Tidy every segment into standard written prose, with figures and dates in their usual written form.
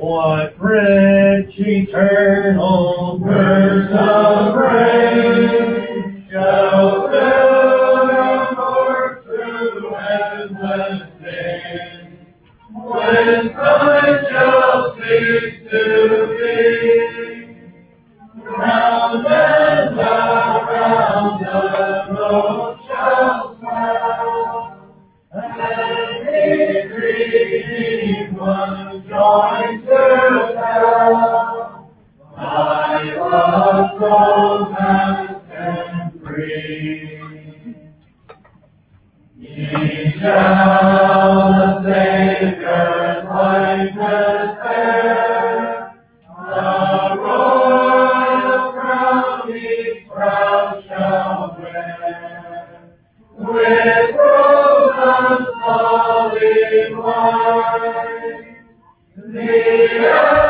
What rich eternal verse of grace shall fill your course through endless days, when time shall cease to be, round and around the road shall swell, and each redeemed one joins to tell, my love so vast and free. Ye shall the Savior's likeness bear, the royal crown each brow shall wear, with rose and olive white, the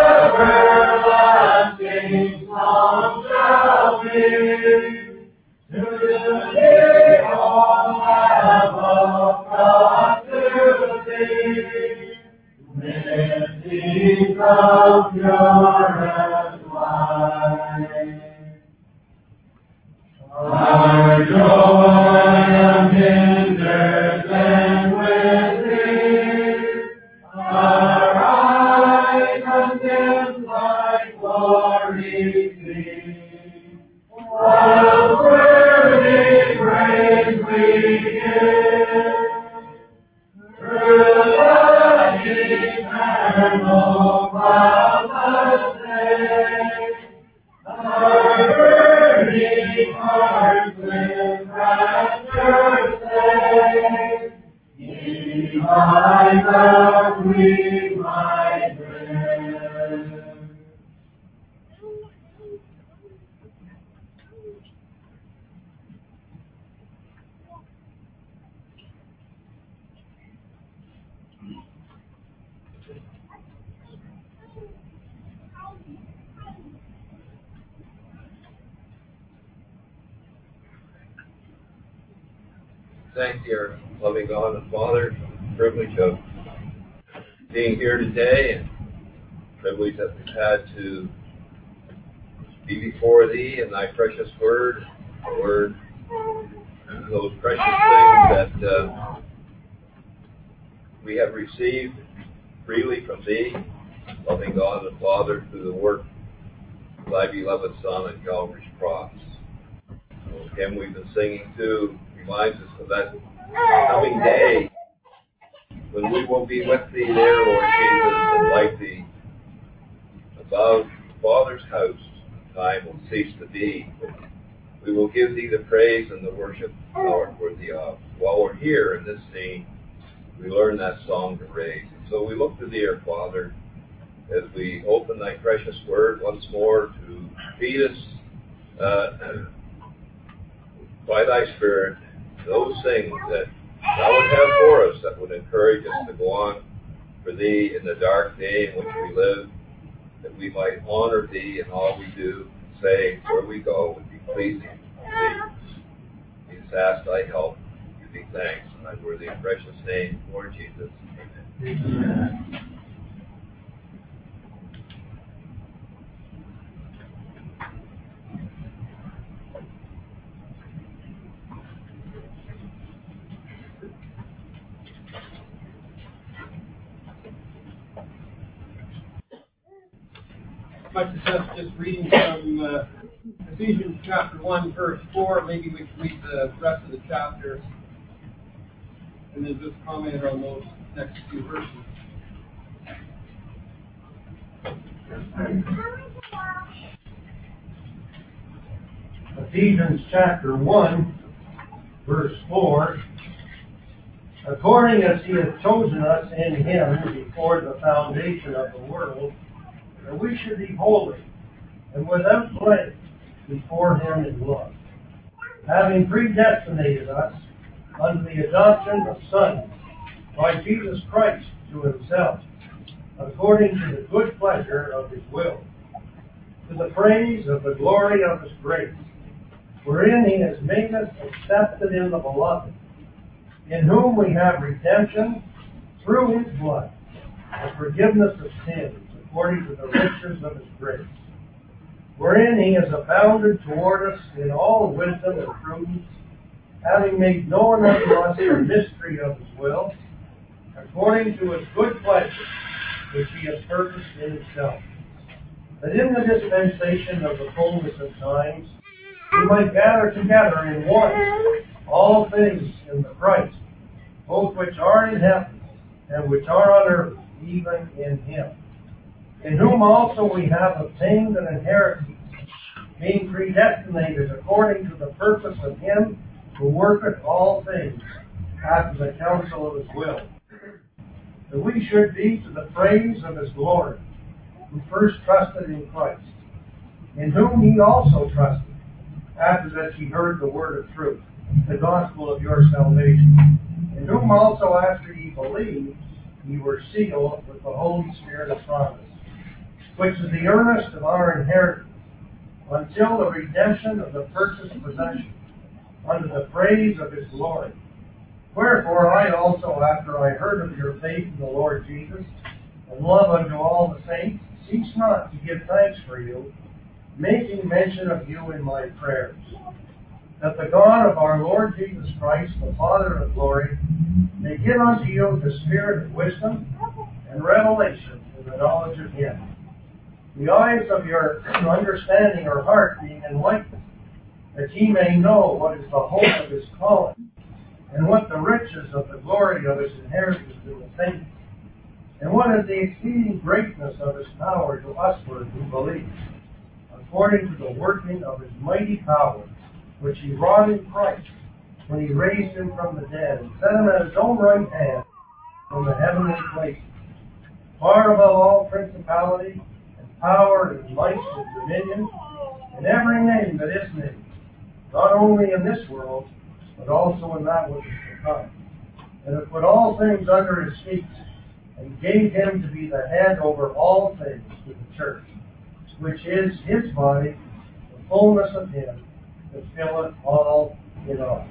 everlasting song shall be, to the all Lamb of God to thee, lifting up pure and light. Our joy unhindered then with thee, our eyes undimmed by glory see, while worthy praise we give, through the eternal cloudless day, our burning hearts with rapture say, ye my God, we might live. Thank you, our loving God and Father, for the privilege of being here today, and the privilege that we've had to be before Thee and Thy precious Word, those precious things that we have received freely from Thee, loving God and Father, through the work of Thy beloved Son at Calvary's cross. The hymn we've been singing too reminds us of that coming day when we will be with Thee there, Lord Jesus, and like Thee above the Father's house. Time will cease to be. We will give Thee the praise and the worship Thou art worthy of. While we're here in this scene, we learn that song to raise. So we look to Thee, our Father, as we open Thy precious Word once more to feed us by Thy Spirit those things that Thou would have for us, that would encourage us to go on for Thee in the dark day in which we live, that we might honor Thee in all we do, say where we go would be pleasing to Thee. We just ask Thy help, give Thee thanks in Thy worthy and precious name, Lord Jesus. Amen. Amen. Much success just reading from Ephesians chapter 1, verse 4. Maybe we can read the rest of the chapter and then just comment on those next few verses. Ephesians chapter 1, verse 4. According as He hath chosen us in Him before the foundation of the world, that we should be holy and without blame before Him in love, having predestinated us unto the adoption of sons by Jesus Christ to Himself, according to the good pleasure of His will, to the praise of the glory of His grace, wherein He has made us accepted in the Beloved, in whom we have redemption through His blood, the forgiveness of sins, according to the riches of his grace, wherein he has abounded toward us in all wisdom and prudence, having made known unto us the mystery of his will, according to his good pleasure, which he has purposed in himself, that in the dispensation of the fullness of times he might gather together in one all things in the Christ, both which are in heaven and which are on earth, even in him, in whom also we have obtained an inheritance, being predestinated according to the purpose of him who worketh all things after the counsel of his will, that we should be to the praise of his glory, who first trusted in Christ, in whom ye also trusted, after that ye heard the word of truth, the gospel of your salvation, in whom also after ye believed, ye were sealed with the Holy Spirit of promise, which is the earnest of our inheritance, until the redemption of the purchased possession, unto the praise of his glory. Wherefore I also, after I heard of your faith in the Lord Jesus, and love unto all the saints, cease not to give thanks for you, making mention of you in my prayers, that the God of our Lord Jesus Christ, the Father of glory, may give unto you the spirit of wisdom and revelation in the knowledge of him, the eyes of your understanding or heart being enlightened, that ye may know what is the hope of his calling, and what the riches of the glory of his inheritance in the saints, and what is the exceeding greatness of his power to usward who believe, according to the working of his mighty power, which he wrought in Christ, when he raised him from the dead, and set him at his own right hand in the heavenly places, far above all principality, and power, and might, and dominion, and every name that is named, not only in this world, but also in that which is to come. And it put all things under his feet, and gave him to be the head over all things to the church, which is his body, the fullness of him that filleth all in all.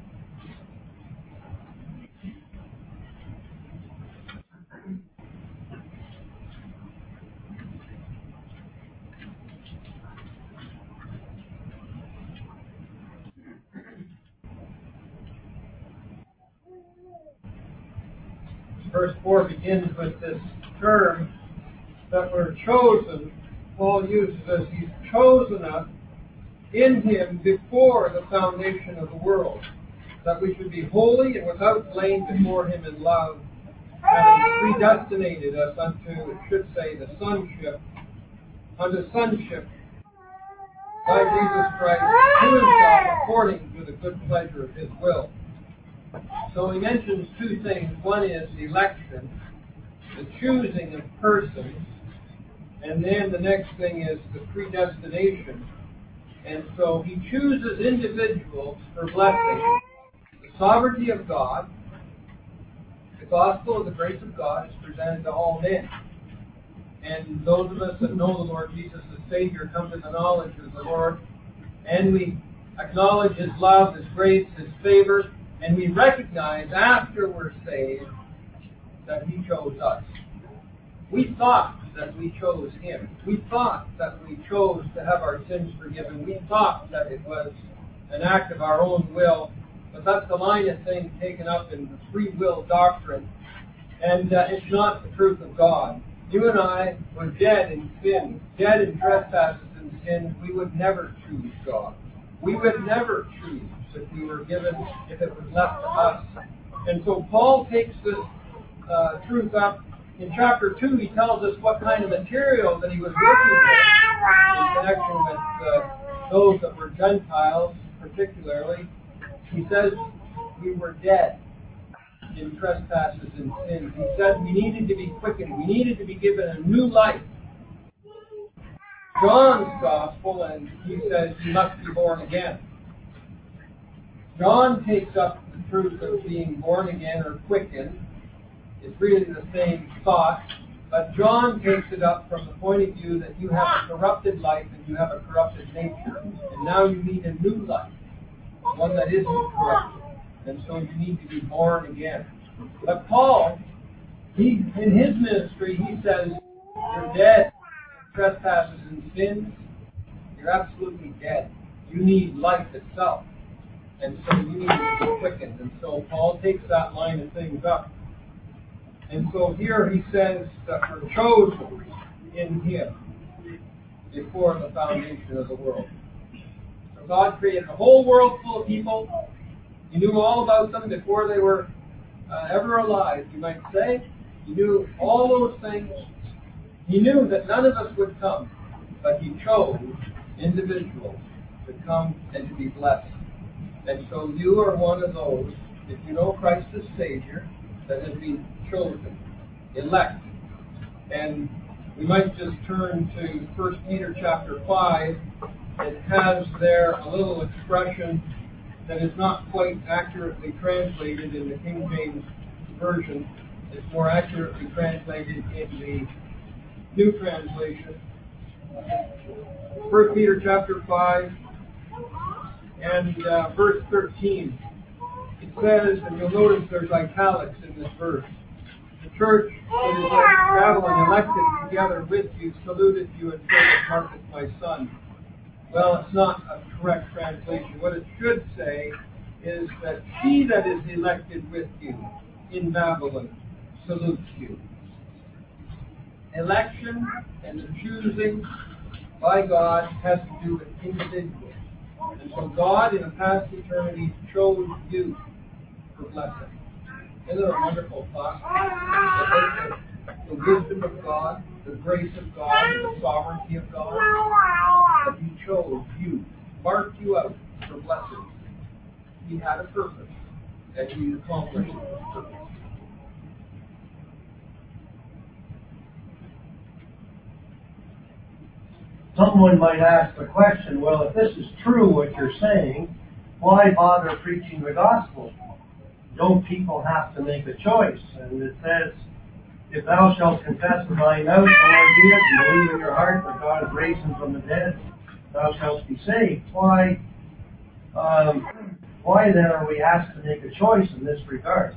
Verse 4 begins with this term that we're chosen. Paul uses as he's chosen us in him before the foundation of the world, that we should be holy and without blame before him in love, having predestinated us unto, it should say, the sonship, unto sonship by Jesus Christ to himself according to the good pleasure of his will. So he mentions two things. One is election, the choosing of persons, and then the next thing is the predestination. And so he chooses individuals for blessing. The sovereignty of God, the gospel of the grace of God is presented to all men. And those of us that know the Lord Jesus as Savior come to the knowledge of the Lord, and we acknowledge his love, his grace, his favor, and we recognize after we're saved that he chose us. We thought that we chose him. We thought that we chose to have our sins forgiven. We thought that it was an act of our own will. But that's the line of thing taken up in the free will doctrine. And it's not the truth of God. You and I were dead in sin, dead in trespasses and sins. We would never choose God. We would never choose if we were given, if it was left to us. And so Paul takes this truth up. In chapter 2, he tells us what kind of material that he was working with in connection with those that were Gentiles, particularly. He says we were dead in trespasses and sins. He said we needed to be quickened. We needed to be given a new life. John's gospel, and he says you must be born again. John takes up the truth of being born again or quickened. It's really the same thought, but John takes it up from the point of view that you have a corrupted life and you have a corrupted nature, and now you need a new life, one that isn't corrupted, and so you need to be born again. But Paul, in his ministry, he says, You're dead. Trespasses and sins. You're absolutely dead. You need life itself. And so you need to be quickened. And so Paul takes that line of things up. And so here he says that we're chosen in him before the foundation of the world. So God created a whole world full of people. He knew all about them before they were ever alive, you might say. He knew all those things. He knew that none of us would come, but he chose individuals to come and to be blessed. And so you are one of those, if you know Christ as Savior, that has been chosen, elect. And we might just turn to 1 Peter chapter 5. It has there a little expression that is not quite accurately translated in the King James Version. It's more accurately translated in the New Translation. 1 Peter chapter 5 and verse 13. It says, and you'll notice there's italics in this verse, the church that is at Babylon elected together with you, saluted you, and said that Marcus my son. Well, it's not a correct translation. What it should say is that he that is elected with you in Babylon salutes you. Election and the choosing by God has to do with individuals. And so God in a past eternity chose you for blessing. Isn't it a wonderful thought? The wisdom of God, the grace of God, the sovereignty of God, that he chose you, marked you out for blessing. He had a purpose, and he accomplished his purpose. Someone might ask the question, well, if this is true what you're saying, why bother preaching the gospel? Don't people have to make a choice? And it says, if thou shalt confess with thy mouth the Lord Jesus and believe in your heart that God has raised him from the dead, thou shalt be saved. Why then are we asked to make a choice in this regard?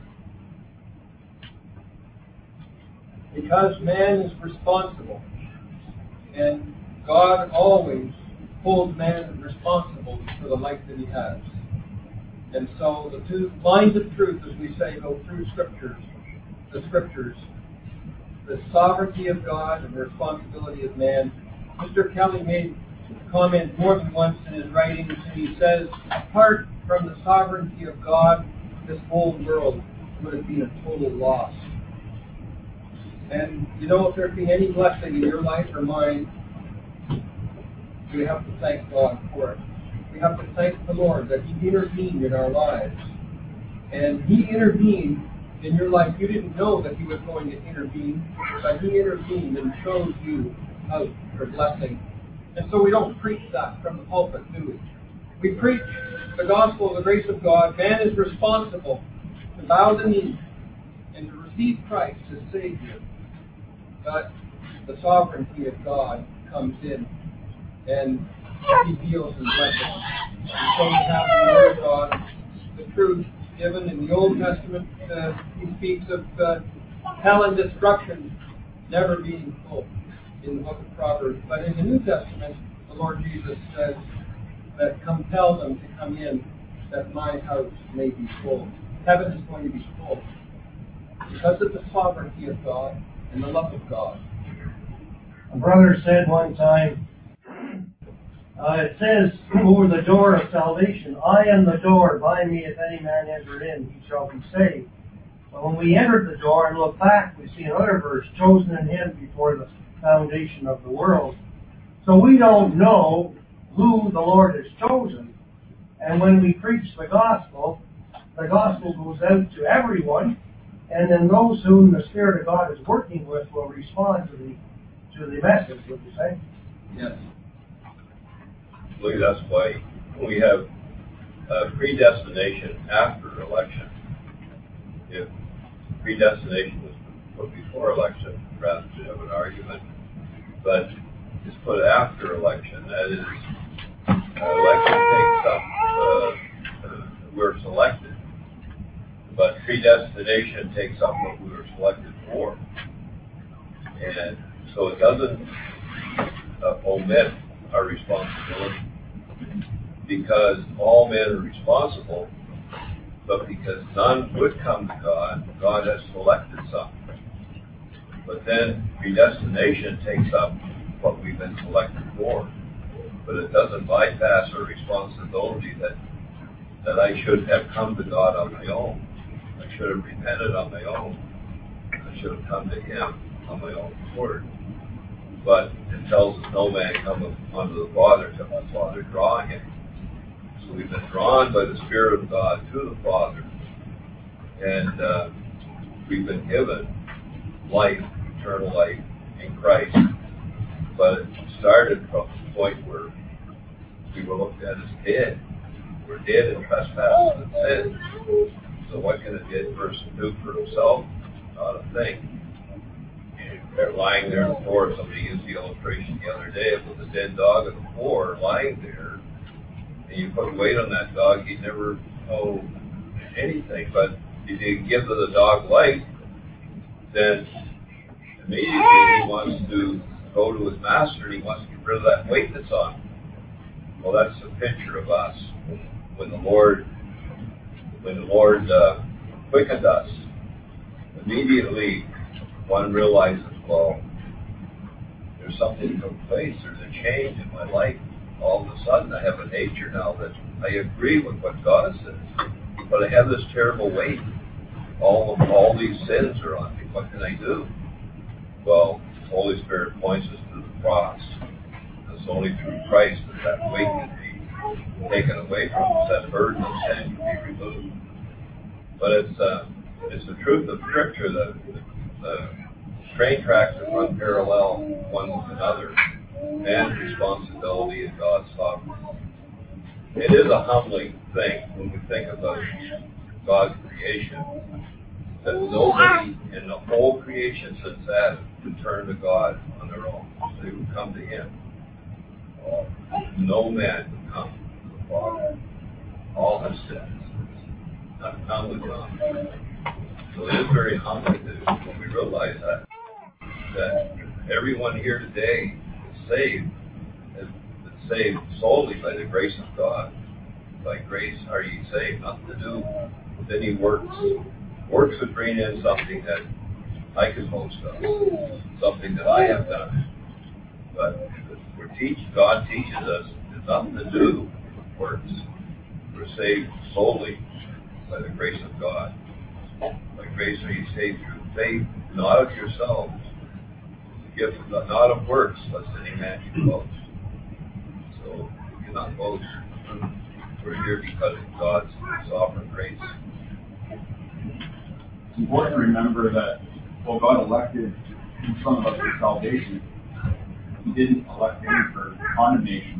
Because man is responsible. And God always holds man responsible for the life that he has. And so the two lines of truth, as we say, go through the scriptures, the sovereignty of God and the responsibility of man. Mr. Kelly made a comment more than once in his writings, and he says, apart from the sovereignty of God, this whole world would have been a total loss. And you know, if there's been any blessing in your life or mine, we have to thank God for it. We have to thank the Lord that he intervened in our lives. And he intervened in your life. You didn't know that he was going to intervene, but he intervened and chose you out for blessing. And so we don't preach that from the pulpit, do we? We preach the gospel of the grace of God. Man is responsible to bow the knee and to receive Christ as Savior. But the sovereignty of God comes in and he deals in blessing. And so we have the Word of God, the truth given in the Old Testament. He speaks of hell and destruction never being full in the book of Proverbs. But in the New Testament, the Lord Jesus says that compel them to come in that my house may be full. Heaven is going to be full because of the sovereignty of God and the love of God. A brother said one time, it says over the door of salvation, I am the door, by me if any man enter in, he shall be saved. But when we entered the door and look back, we see another verse, chosen in him before the foundation of the world. So we don't know who the Lord has chosen. And when we preach the gospel goes out to everyone, and then those whom the Spirit of God is working with will respond to the message, would you say? Yes. I believe that's why we have predestination after election. If predestination was put before election, perhaps we have an argument. But it's put after election. That is, election takes up, we're selected. But predestination takes up what we were selected for. And so it doesn't omit our responsibility, because all men are responsible, but because none would come to God, God has selected some. But then predestination takes up what we've been selected for. But it doesn't bypass our responsibility that I should have come to God on my own. I should have repented on my own. I should have come to Him on my own accord. But it tells us no man cometh unto the Father till the Father draw him. So we've been drawn by the Spirit of God to the Father. And we've been given life, eternal life in Christ. But it started from the point where we were looked at as dead. We're dead in trespasses and sins. So what can a dead person do for himself? Not a thing. They're lying there on the floor. Somebody used the illustration the other day of a dead dog on the floor lying there. And you put weight on that dog, he'd never know anything. But if you give the dog life, then immediately he wants to go to his master and he wants to get rid of that weight that's on him. Well, that's a picture of us. When the Lord quickened us, immediately one realizes, well, there's something that took place. There's a change in my life. All of a sudden, I have a nature now that I agree with what God says, but I have this terrible weight. All these sins are on me. What can I do? Well, the Holy Spirit points us to the cross. It's only through Christ that weight can be taken away from us. That burden of sin can be removed. But it's the truth of Scripture that the train tracks that run parallel one with another, man's responsibility and God's sovereignty. It is a humbling thing when we think about God's creation, that nobody in the whole creation since Adam could turn to God on their own. They would come to Him. No man would come to the Father. All have sinned. None would come. So it is very humbling when we realize that everyone here today is saved solely by the grace of God. By grace are ye saved, nothing to do with any works. Works would bring in something that I can boast of, something that I have done. But God teaches us it's nothing to do with works. We're saved solely by the grace of God. By grace are ye saved through faith, not of yourselves. The gift of God, not of works, lest any man should boast. So we cannot boast. We're here because of God's sovereign grace. It's important to remember that while God elected some of us for salvation, He didn't elect any for condemnation.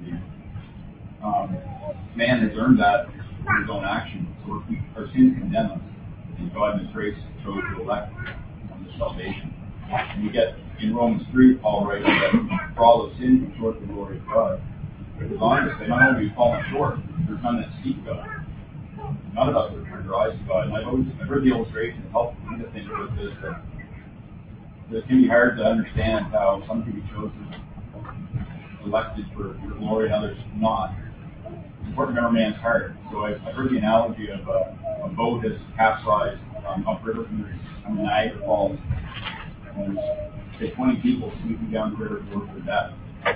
Man has earned that through his own actions. So our sins condemn us. And God in His grace chose to elect unto salvation. And we get in Romans 3, Paul writes that for all of sin come short of the glory of God. But it goes on to say, not only have we fallen short, there's none that seek God. None of us have turned our eyes to God. And I've heard the illustration, it helped me to think about this, that it can be hard to understand how some can be chosen, elected for glory, and others not. It's important to remember man's heart. So I've heard the analogy of a boat has capsized upriver from the Niagara Falls. And there's 20 people sweeping down the river to look for death.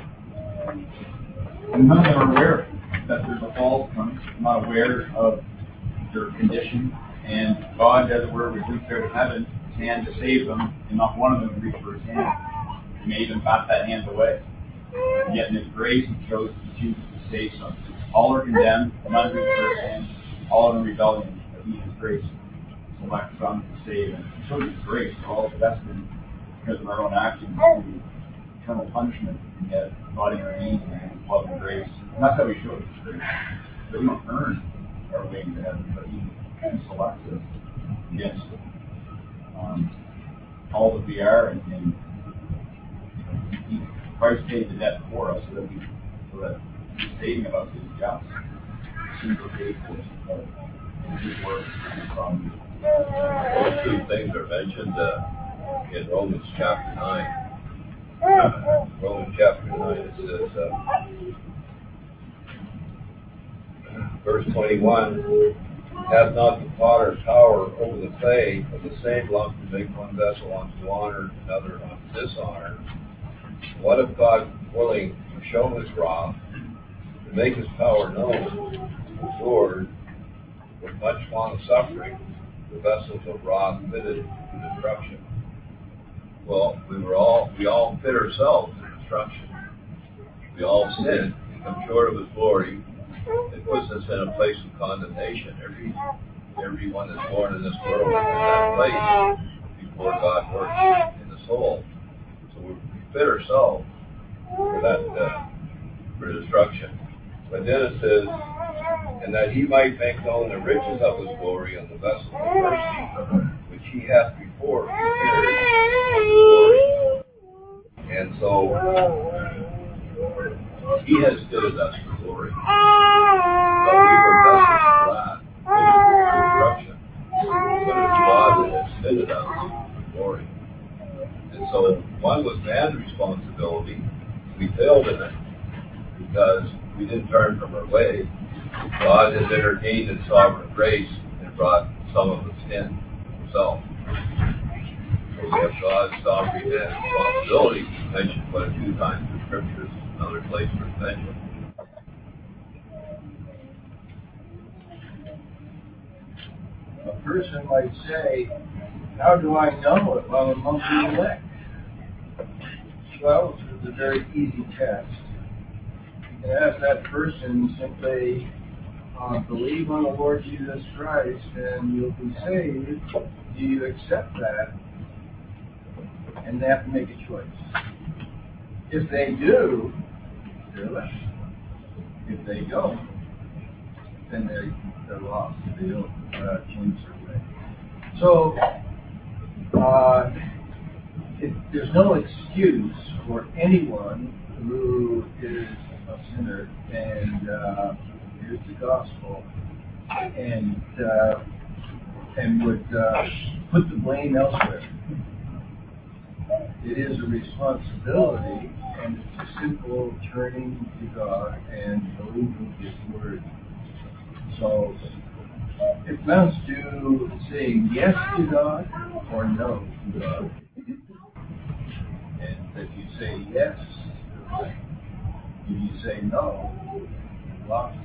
And none of them are aware that there's a fall coming. They're not aware of their condition. And God, as it were, would reach out of heaven, His hand to save them, and not one of them would reach for His hand. He may even bat that hand away. And yet in His grace, He chooses to save some. All are condemned, none reach for His hand, all are in rebellion, but He in His grace selects some to save. And He shows His grace. We're all destined because of our own actions to eternal punishment, and yet God intervenes in His love and grace. And that's how He shows His grace. That we don't earn our way to heaven, but He selects us against all that we are, and Christ paid the debt for us, so that His saving of us is just. Sins are paid for, His work from. Those two things are mentioned in Romans chapter 9. Romans chapter 9, it says, verse 21, hath not the potter power over the clay of the same lump to make one vessel unto honor, another unto dishonor? What if God, willing to show his wrath, to make his power known, endured with much long suffering the vessels of wrath fitted to destruction? Well, we all fit ourselves to destruction. We all sin, we come short of his glory. It puts us in a place of condemnation. Everyone that's born in this world is in that place before God works in the soul. So we fit ourselves for that, for destruction. But then it says, and that he might make known the riches of his glory on the vessel of mercy, which he hath before prepared for his glory. And so he has fitted us for glory. But we were vessels of wrath, fitted for destruction. But it's God that has fitted us for glory. And so one was man's responsibility. We failed in it because we didn't turn from our way. God has intervened in sovereign grace and brought some of the sin himself. So we have God's sovereignty and responsibility mentioned but a few times in scriptures, another place where it's mentioned. A person might say, how do I know if I'm among the elect? Well, it's a very easy test. You can ask that person simply, believe on the Lord Jesus Christ and you'll be saved. Do you accept that? And they have to make a choice. If they do, they're elect. If they don't, then they're lost. They don't change their way. So, there's no excuse for anyone who is a sinner, and here's the gospel, and would put the blame elsewhere. It is a responsibility, and it's a simple turning to God and believing His word. So it amounts to saying yes to God or no to God. And if you say yes, if you say no, you're lost.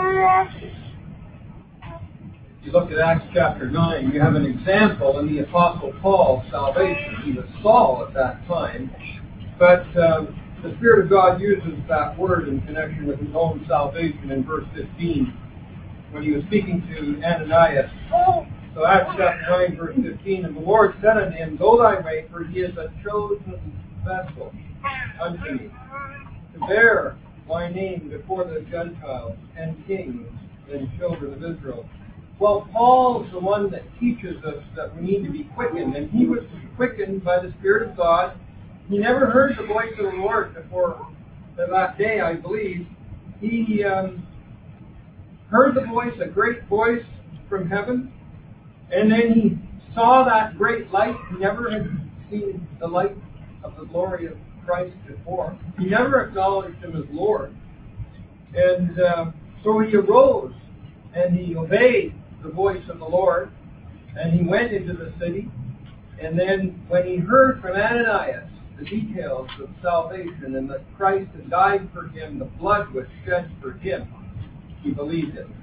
If you look at Acts chapter 9, you have an example in the Apostle Paul's salvation. He was Saul at that time, but the Spirit of God uses that word in connection with his own salvation in verse 15 when he was speaking to Ananias. So Acts chapter 9, verse 15, and the Lord said unto him, go thy way, for he is a chosen vessel unto me, to bear my name before the Gentiles and kings and children of Israel. Well, Paul is the one that teaches us that we need to be quickened, and he was quickened by the Spirit of God. He never heard the voice of the Lord before that day, I believe. He heard the voice, a great voice from heaven, and then he saw that great light. He never had seen the light of the glory of Christ before. He never acknowledged him as Lord. And so he arose and he obeyed the voice of the Lord, and he went into the city. And then when he heard from Ananias the details of salvation and that Christ had died for him, the blood was shed for him, he believed it.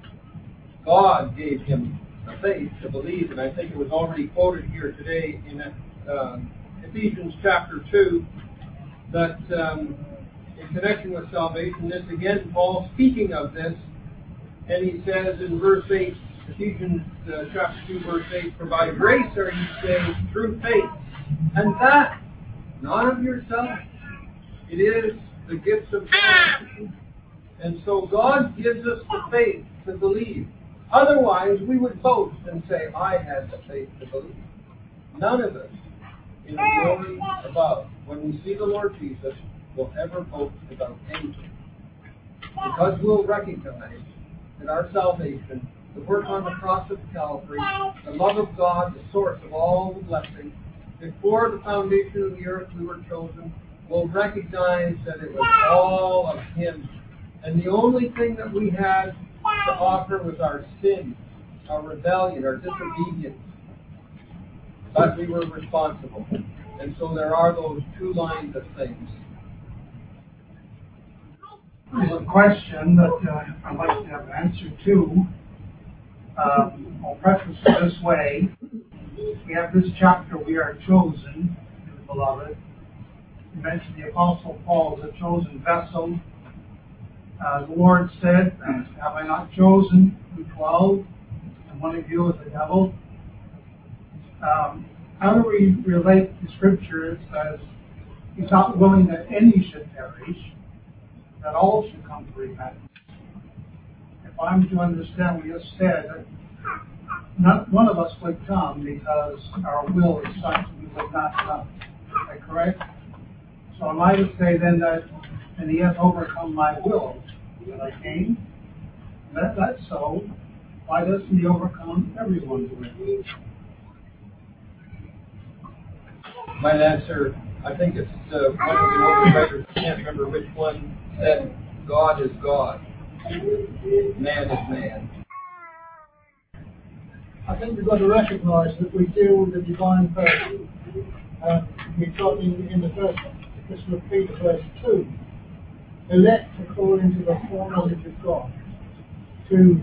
God gave him the faith to believe, and I think it was already quoted here today in Ephesians chapter 2, that in connection with salvation, this again, Paul speaking of this, and he says in verse 8, Ephesians chapter 2, verse 8, for by grace are ye saved through faith, and that not of yourself. It is the gift of God. And so God gives us the faith to believe. Otherwise, we would boast and say, I had the faith to believe. None of us in the glory above, when we see the Lord Jesus, will ever boast about anything. Because we'll recognize that our salvation, the work on the cross of Calvary, the love of God, the source of all the blessing, before the foundation of the earth we were chosen, will recognize that it was all of Him. And the only thing that we had to offer was our sin, our rebellion, our disobedience. But we were responsible. And so there are those two lines of things. There's a question that I'd like to have an answer to. I'll preface it this way. We have this chapter, we are chosen, beloved. You mentioned the Apostle Paul as a chosen vessel. The Lord said, have I not chosen you 12, and one of you is the devil? How do we relate to Scripture? It says, He's not willing that any should perish, that all should come to repentance. If I'm to understand what you said, not one of us would come because our will is such we would not come. Is that correct? So am I to say then that, and He has overcome my will, that I came? That's so. Why doesn't He overcome everyone's will? Might answer, I think it's one of the older writers, I can't remember which one, said, God is God, man is man. I think we've got to recognise that we deal with a divine person. We've got in the first epistle of Peter, verse 2, elect according to the foreknowledge of God. To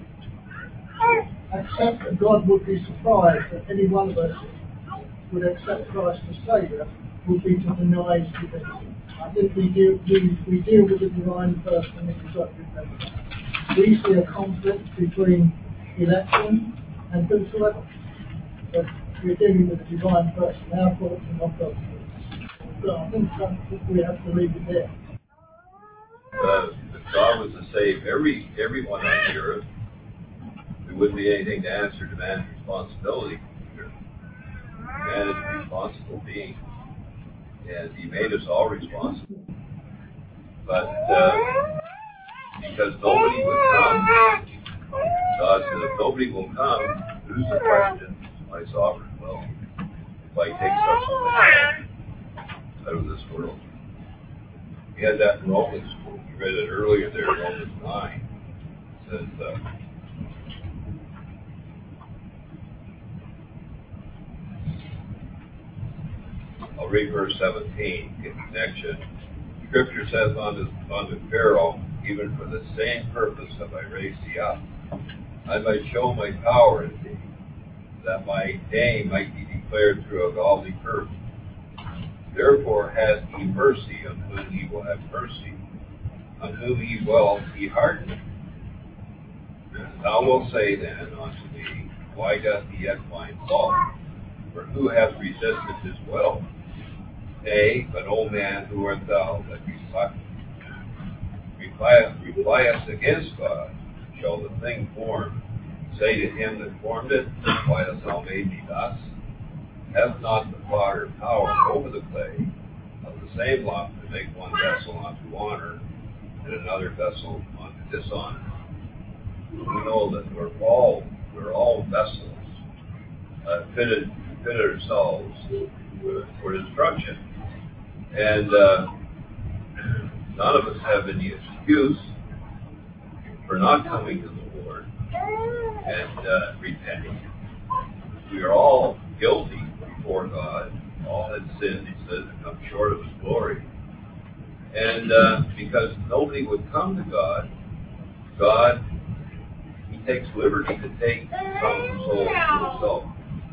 accept that God would be surprised that any one of us would accept Christ as Saviour would be to deny His divinity. I think we deal with a divine person and we've got to remember that. We see a conflict between election and whosoever. But we're dealing with a divine person, our thoughts and not God's thoughts. So I think we have to leave it there. If God was to save everyone on the earth, there wouldn't be anything to answer to man's responsibility. Man is a responsible being, and He made us all responsible. But because nobody would come, God said, if nobody will come, who's the question? My sovereign will. If I take something out of this world. We had that in Romans. We read it earlier there, Romans 9. It says, I'll read verse 17 in connection. Scripture says unto Pharaoh, even for the same purpose have I raised thee up. I might show my power in thee, that my name might be declared through a godly person. Therefore hath He mercy on whom He will have mercy, on whom He will He harden. Thou wilt say then unto me, why doth He yet find fault? For who hath resisted His will? Nay, but, O man, who art thou that repliest against God? Shall the thing formed say to him that formed it, why hast thou made me thus? Hath not the potter power over the clay of the same lump to make one vessel unto honor and another vessel unto dishonor? We know that we're all vessels, fitted ourselves for destruction. And none of us have any excuse for not coming to the Lord and repenting. We are all guilty before God. All had sinned, He says, and come short of His glory. And because nobody would come to God, He takes liberty to take some souls to Himself.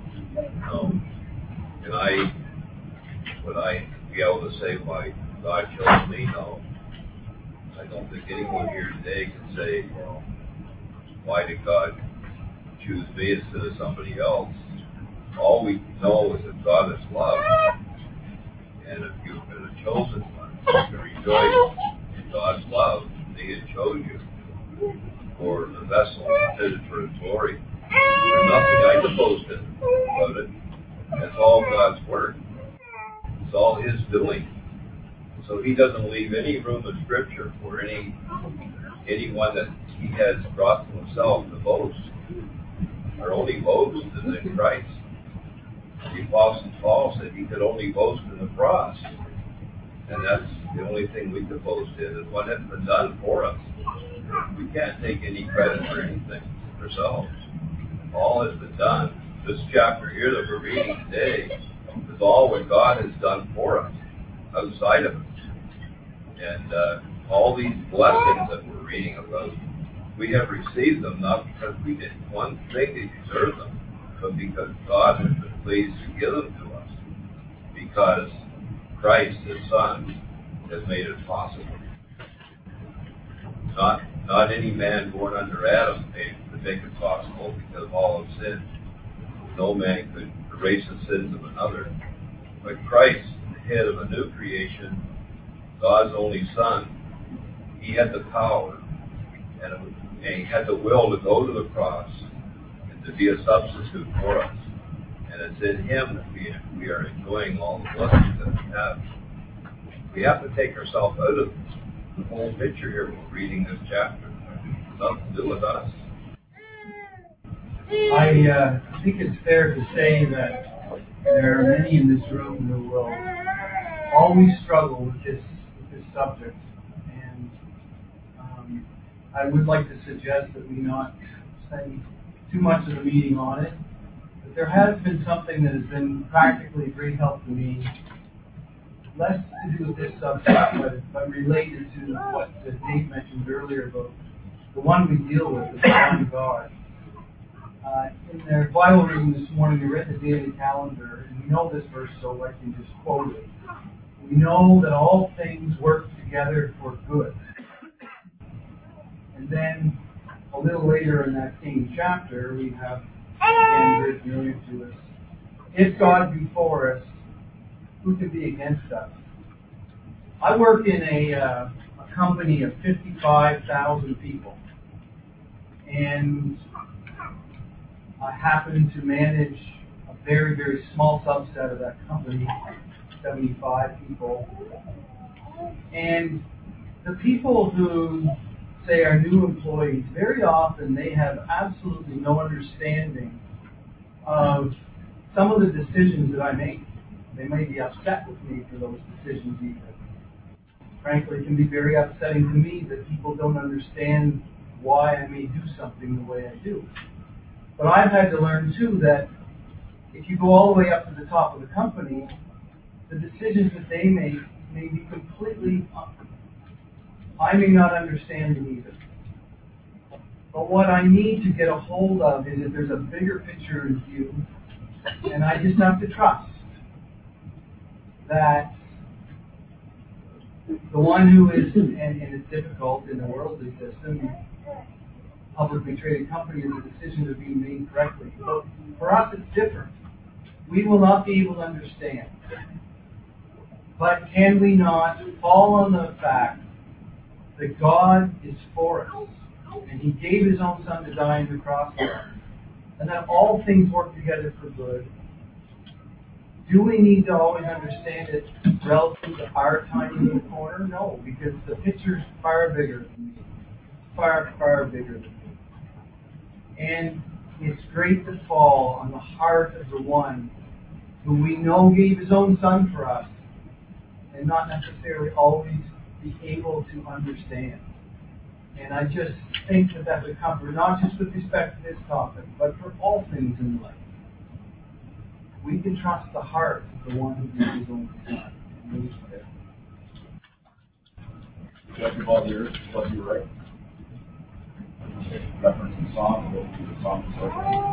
Would I be able to say why God chose me? No. I don't think anyone here today can say, well, why did God choose me instead of somebody else? All we know is that God is love. And if you've been a chosen one, you can rejoice in God's love. He had chosen you for the vessel fitted for His glory. There's nothing I can boast about it. It's all God's work. It's all His doing. So He doesn't leave any room in Scripture for anyone that He has brought to Himself to boast. Our only boast is in Christ. The Apostle Paul said he could only boast in the cross. And that's the only thing we could boast in, is what has been done for us. We can't take any credit for anything ourselves. All has been done. This chapter here that we're reading today is all what God has done for us, outside of us. And all these blessings that we're reading about, we have received them not because we did one thing to deserve them, but because God has been pleased to give them to us. Because Christ, His Son, has made it possible. Not any man born under Adam could make it possible, because all have sinned. No man could erase the sins of another. But Christ, the head of a new creation, God's only Son, He had the power and He had the will to go to the cross and to be a substitute for us. And it's in Him that we are enjoying all the blessings that we have. We have to take ourselves out of the whole picture here when we're reading this chapter. It's nothing to do with us. I think it's fair to say that there are many in this room who will always struggle with this subject, and I would like to suggest that we not spend too much of the meeting on it. But there has been something that has been practically a great help to me, less to do with this subject, but related to what Dave mentioned earlier about the one we deal with, the divine God. In their Bible reading this morning, we read the daily calendar, and we know this verse, so I can just quote it. We know that all things work together for good. And then a little later in that same chapter, we have, again, very familiar to us, if God be for us, who can be against us? I work in a company of 55,000 people, and I happen to manage a very, very small subset of that company, 75 people. And the people who say are new employees, very often they have absolutely no understanding of some of the decisions that I make. They may be upset with me for those decisions even. Frankly, it can be very upsetting to me that people don't understand why I may do something the way I do. But I've had to learn too that if you go all the way up to the top of the company, the decisions that they make may be completely, I may not understand them either. But what I need to get a hold of is that there's a bigger picture in view, and I just have to trust that the one who is, and it's difficult in the worldly system, publicly traded company, the decisions are being made correctly. But for us, it's different. We will not be able to understand. But can we not fall on the fact that God is for us, and He gave His own Son to die on the cross for us, and that all things work together for good? Do we need to always understand it relative to our tiny little corner? No, because the picture is far bigger than me. Far, far bigger than me. And it's great to fall on the heart of the one who we know gave His own Son for us, and not necessarily always be able to understand. And I just think that that's a comfort, not just with respect to this topic, but for all things in life. We can trust the heart of the one who gave His own Son. And leave it there. Judge of all the earth, plus you right. Reference in Psalm, we'll do the Psalm of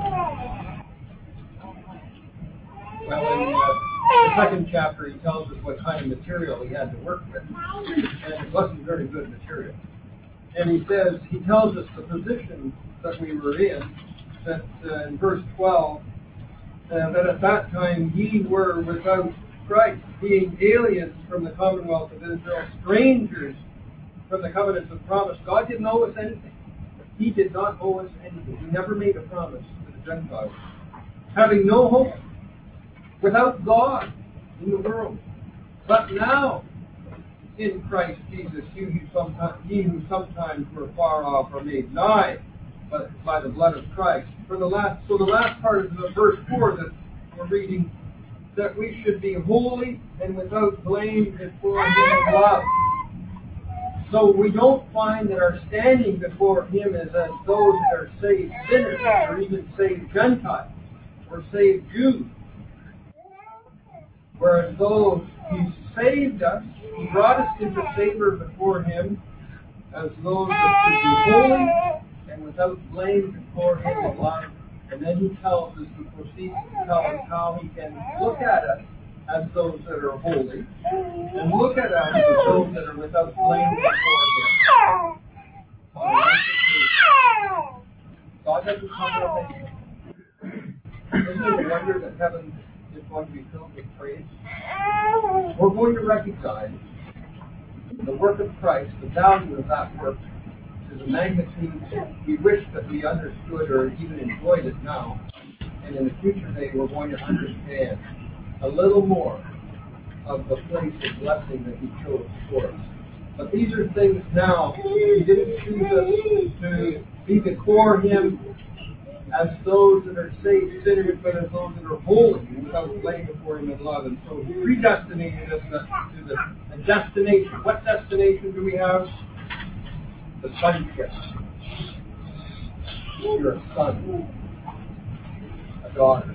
Well, in the second chapter, he tells us what kind of material he had to work with, and it wasn't very good material. And he tells us the position that we were in, that in verse 12, that at that time ye were without Christ, being aliens from the commonwealth of Israel, strangers from the covenants of promise. God didn't owe us anything. He did not owe us anything. He never made a promise to the Gentiles. Having no hope, without God in the world. But now, in Christ Jesus, ye who sometimes were far off are made nigh by the blood of Christ. So the last part of the verse 4, that we're reading that we should be holy and without blame before Him in love. So we don't find that our standing before Him is as those that are saved sinners, or even saved Gentiles, or saved Jews. Whereas those He saved us, He brought us into favor before Him as those that should be holy and without blame before Him in love. And then He tells us, He proceeds to tell us how He can look at us as those that are holy, and look at us as those that are without blame before Him. God doesn't come with anything. Isn't it a wonder that heaven is going to be filled with praise? We're going to recognize the work of Christ, the value of that work, to the magnitude we wish that we understood or even enjoyed it now. And in the future day, we're going to understand a little more of the place of blessing that He chose for us. But these are things now. He didn't choose us to be before Him as those that are saved sinners, but as those that are holy and without blame before Him in love. And so He predestinated us to a destination. What destination do we have? The sonship. You're a son, a daughter.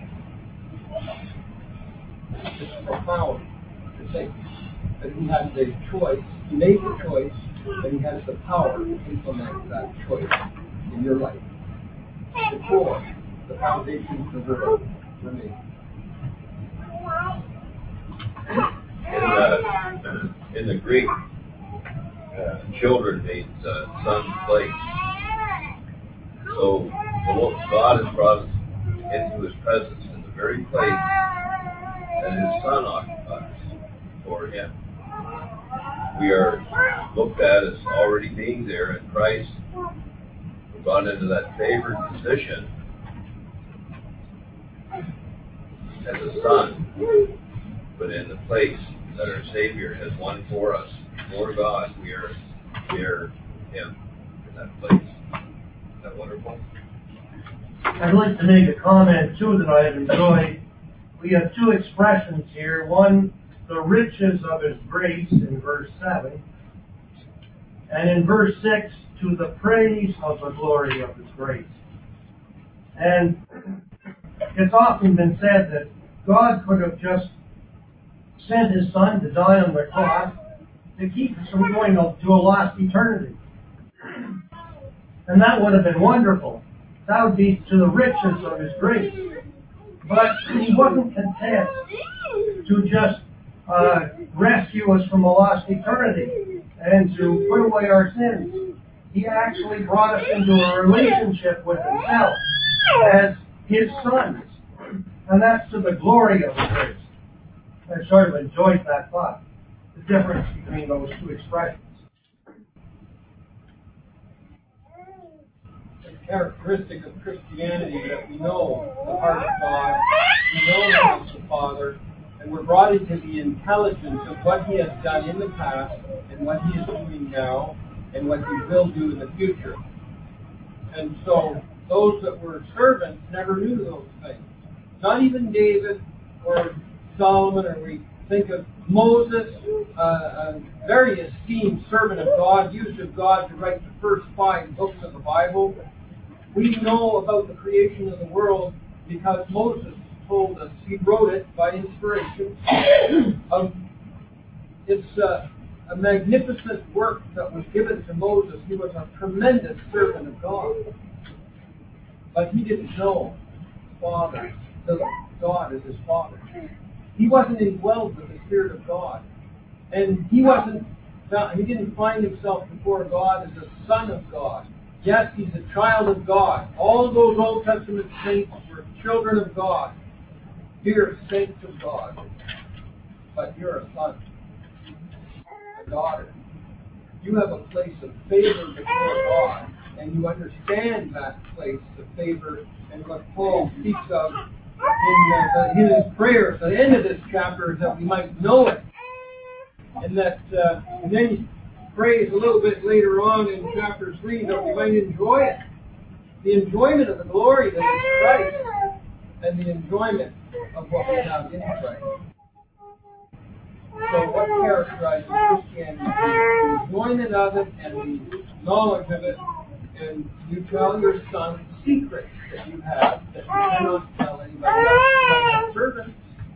It's profound to think that He has a choice, He made the choice, and He has the power to implement that choice in your life before the foundations of the world were made. In the Greek, children means son's place. So God has brought us into His presence in the very place that His Son occupies for Him. We are looked at as already being there in Christ. We've gone into that favored position as a son, but in the place that our Savior has won for us, for God, we are Him in that place. Is that wonderful? I'd like to make a comment, too, that I have enjoyed. We have two expressions here. One, the riches of His grace in verse 7. And in verse 6, to the praise of the glory of His grace. And it's often been said that God could have just sent His Son to die on the cross to keep us from going to a lost eternity. And that would have been wonderful. That would be to the riches of His grace. But He wasn't content to just rescue us from a lost eternity and to put away our sins. He actually brought us into a relationship with Himself as His sons. And that's to the glory of His grace. I sort of enjoyed that thought, the difference between those two expressions. It's characteristic of Christianity that we know the heart of God, we know Him as the Father, and we're brought into the intelligence of what He has done in the past and what He is doing now and what He will do in the future. And so those that were servants never knew those things. Not even David or Solomon, or we think of Moses, a very esteemed servant of God, used of God to write the first 5 books of the Bible. We know about the creation of the world because Moses told us. He wrote it by inspiration. It's a magnificent work that was given to Moses. He was a tremendous servant of God. But he didn't know Father, God as his Father. He wasn't indwelled with the Spirit of God. And he didn't find himself before God as a son of God. Yes, he's a child of God. All of those Old Testament saints were children of God. Dear saints of God. But you're a son, a daughter. You have a place of favor before God, and you understand that place of favor and what Paul speaks of in his prayer at the end of this chapter is that we might know it. And that, and then he prays a little bit later on in chapter 3 that we might enjoy it. The enjoyment of the glory that is Christ and the enjoyment of what we have in Christ. So what characterizes Christianity is the enjoyment of it and the knowledge of it, and you tell your son secrets that you have that you cannot tell anybody else. You might have servants.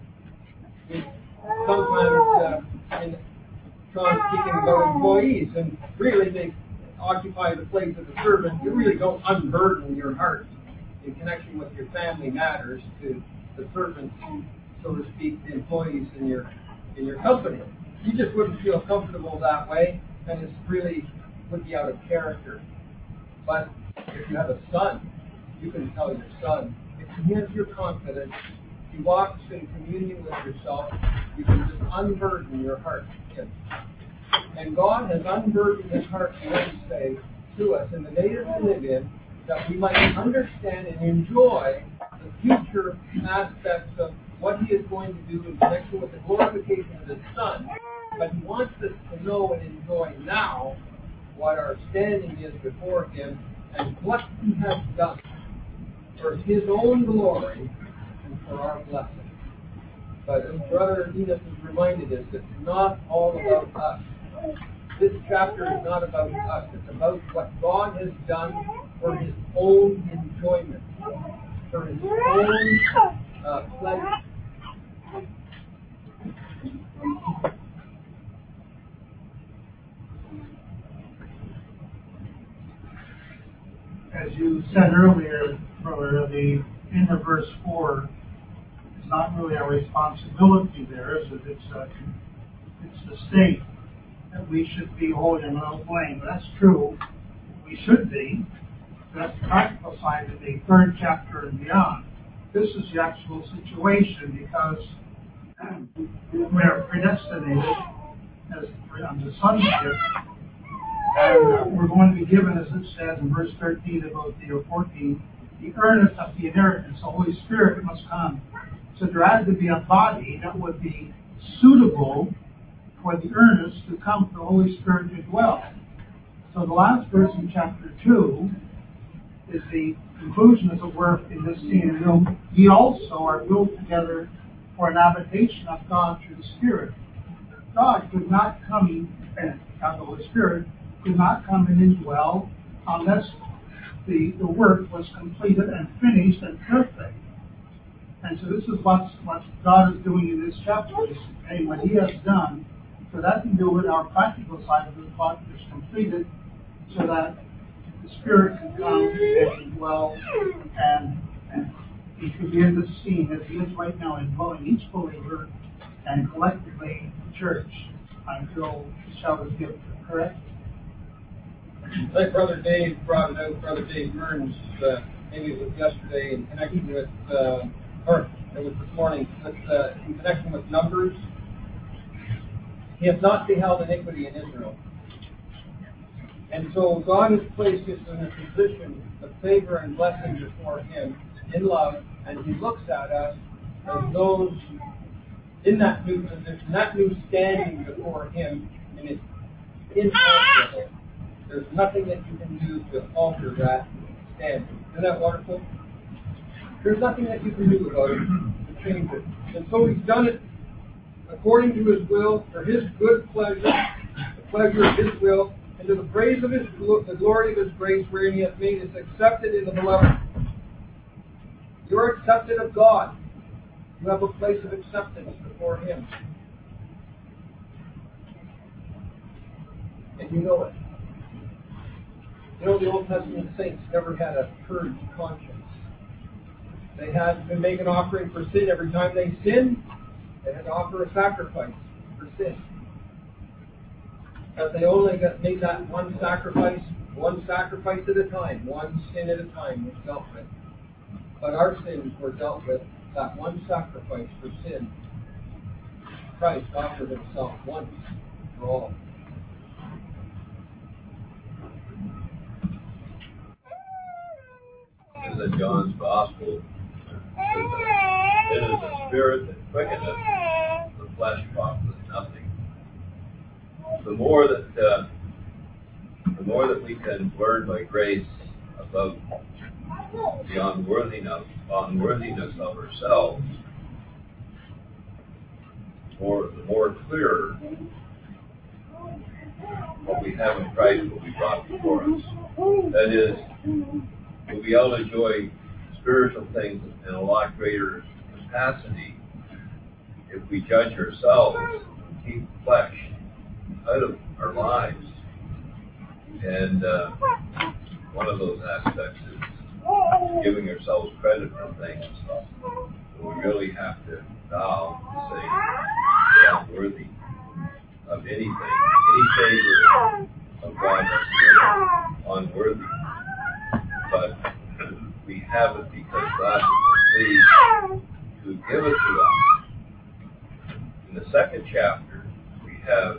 Sometimes in Sean's speaking about employees, and really they occupy the place of the servant. You really don't unburden your heart in connection with your family matters to the servants, so to speak, the employees in your company. You just wouldn't feel comfortable that way, and it's really would be out of character. But if you have a son, you can tell your son, if he has your confidence, he walks in communion with yourself, you can just unburden your heart to him. And God has unburdened his heart, you might say, to us in the day that we live in, that we might understand and enjoy the future aspects of what he is going to do in connection with the glorification of his Son. But he wants us to know and enjoy now what our standing is before him and what he has done for his own glory and for our blessing. But as Brother Enos has reminded us, it's not all about us. This chapter is not about us. It's about what God has done for his own enjoyment, for his own pleasure. As you said earlier, Brother, the end of verse 4 is not really our responsibility there, is it? It's the state that we should be holding without blame. That's true. We should be. That's the practical side of the third chapter and beyond. This is the actual situation because we are predestinated as unto sonship. And we're going to be given, as it says in verse 13 about the 14, the earnest of the inheritance. The Holy Spirit must come. So there had to be a body that would be suitable for the earnest to come for the Holy Spirit to dwell. So the last verse in chapter 2 is the conclusion, as it were, in this scene. Ye also are willed together for an habitation of God through the Spirit. God could not come, God the Holy Spirit, could not come and indwell unless the work was completed and finished and perfect. And so this is what God is doing in this chapter. He's saying what he has done, so that can do it. Our practical side of the thought is completed, so that the Spirit can come and dwell, and he could be in the scene as he is right now, indwelling each believer and collectively the church until the shout is given. Correct? Like Brother Dave brought it out, Brother Dave Mearns, maybe it was yesterday in connection with, or it was this morning, in connection with Numbers. He hath not beheld iniquity in Israel. And so God has placed us in a position of favor and blessing before him in love, and he looks at us as those in that new position, that new standing before him, and it's inalterable. There's nothing that you can do to alter that standing. Isn't that wonderful? There's nothing that you can do about it to change it. And so he's done it according to his will, for his good pleasure, the pleasure of his will, and to the praise of the glory of his grace, wherein he hath made us accepted in the beloved. You're accepted of God. You have a place of acceptance before him. And you know it. You know, the Old Testament saints never had a purged conscience. They had to make an offering for sin. Every time they sinned, they had to offer a sacrifice for sin. But they only made that one sacrifice at a time, one sin at a time was dealt with. But our sins were dealt with, that one sacrifice for sin. Christ offered himself once for all. In John's Gospel, it is the Spirit that quickeneth, the flesh profiteth nothing. The more that we can learn by grace about the unworthiness of ourselves, or the more clearer what we have in Christ will be brought before us. That is, we'll be able to enjoy spiritual things in a lot greater capacity if we judge ourselves and keep flesh out of our lives. And one of those aspects is giving ourselves credit for things. We really have to vow to say we're not worthy of anything, any favor of God that we're unworthy. But we have it because God is pleased to give it to us. In the second chapter, we have,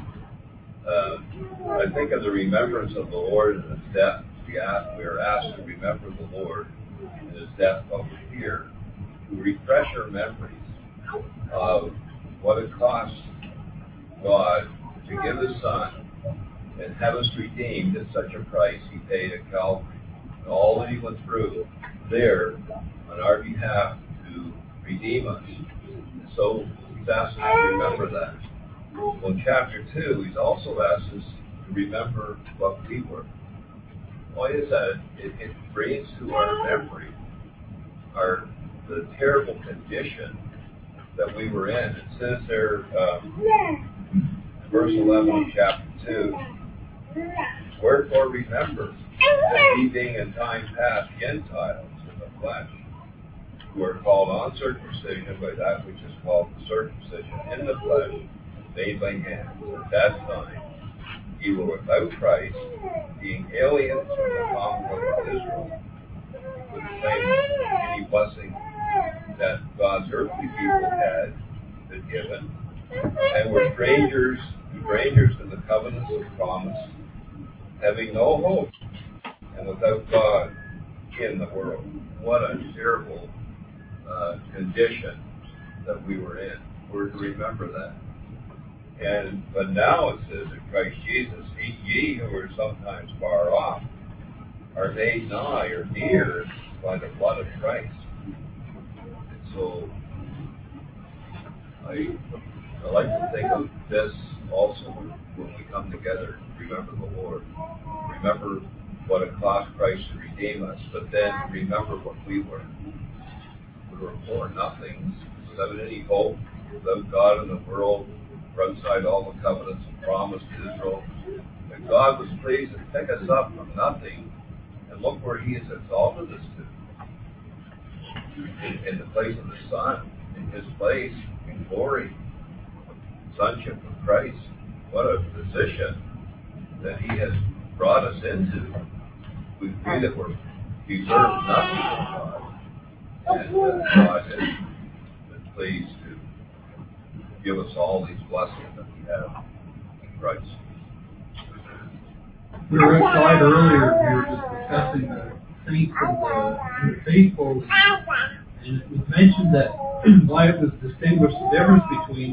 I think, of the remembrance of the Lord and His death. We are asked to remember the Lord and His death while we're here, to refresh our memories of what it cost God to give His Son and have us redeemed at such a price He paid at Calvary. And all that He went through there on our behalf to redeem us. And so He's asked us to remember that. Well, in chapter 2, He's also asked us to remember what we were. Why is that? It brings to our memory the terrible condition that we were in. It says there, verse 11 of chapter 2, wherefore remember that ye being in time past Gentiles in the flesh, who are called uncircumcision by that which is called the circumcision in the flesh, made by hands. At that time ye were without Christ, being aliens from the commonwealth of Israel, with the same any blessing that God's earthly people had been given, and were strangers to the covenants of promise, having no hope, and without God in the world. What a terrible condition that we were in. We're to remember that. But now it says in Christ Jesus, ye who are sometimes far off are made nigh or near by the blood of Christ. And so I like to think of this also when we come together. Remember the Lord. Remember what it cost Christ to redeem us, but then remember what we were. We were poor nothings, without any hope, without God in the world, outside all the covenants and promise to Israel. And God was pleased to pick us up from nothing, and look where He has exalted us to. In the place of the Son, in His place, in glory, sonship of Christ. What a position that He has brought us into. We that we deserve nothing from God, and God has been pleased to give us all these blessings that we have in Christ. We were outside earlier, we were just discussing the saints and the faithful, and it was mentioned that why it was distinguished the difference between,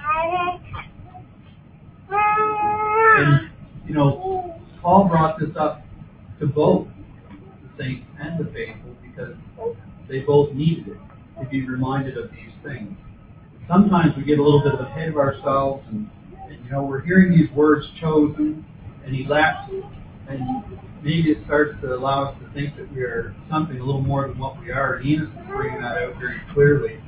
and Paul brought this up to both the saints and the faithful because they both needed it to be reminded of these things. Sometimes we get a little bit ahead of ourselves, and we're hearing these words chosen and elect, and maybe it starts to allow us to think that we are something a little more than what we are. And Enos is bringing that out very clearly.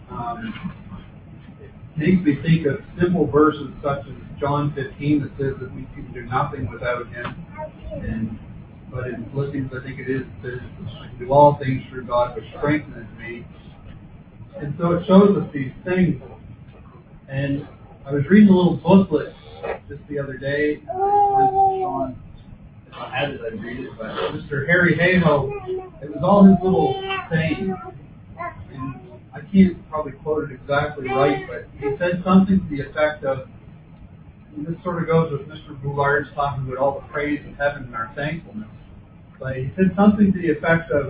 It makes me think of simple verses such as John 15 that says that we can do nothing without Him. But in Philippians, I think it says, I can do all things through God which strengthens me. And so it shows us these things. And I was reading a little booklet just the other day. Sean, if I had it, I'd read it. But Mr. Harry Hayhoe, it was all his little sayings. And I can't probably quote it exactly right, but he said something to the effect of, and this sort of goes with Mr. Boulard's talking about all the praise of heaven and our thankfulness. But he said something to the effect of,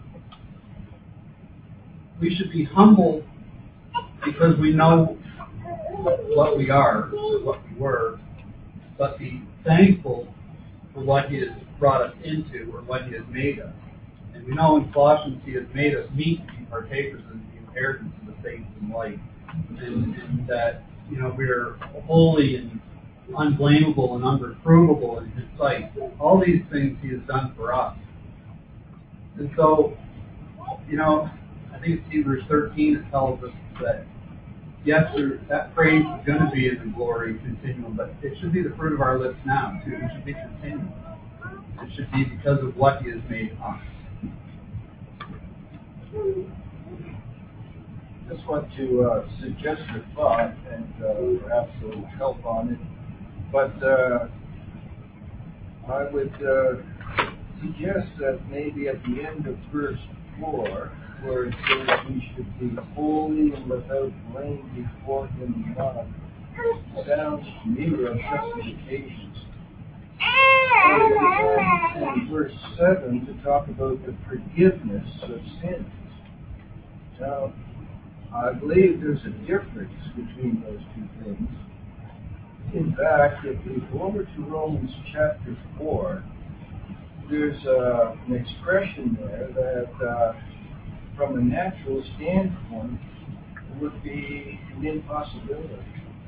we should be humble because we know what we are, or what we were, but be thankful for what He has brought us into, or what He has made us. And we know in Colossians He has made us meet to be partakers of the inheritance of the saints in light. And that, we're holy and unblameable and unreprovable in His sight. All these things He has done for us. And so, I think it's Hebrews 13 that tells us that, yes, that phrase is going to be in the glory continuum, but it should be the fruit of our lips now, too. It should be continual. It should be because of what He has made us. Just want to suggest a thought, and perhaps a little help on it. But I would suggest that maybe at the end of verse 4, where it says we should be holy and without blame before Him in love, sounds to me like justifications. In verse 7 to talk about the forgiveness of sins. Now, I believe there's a difference between those two things. In fact, if we go over to Romans chapter 4, there's an expression there that from a natural standpoint would be an impossibility.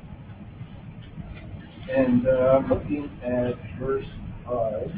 And looking at verse 5,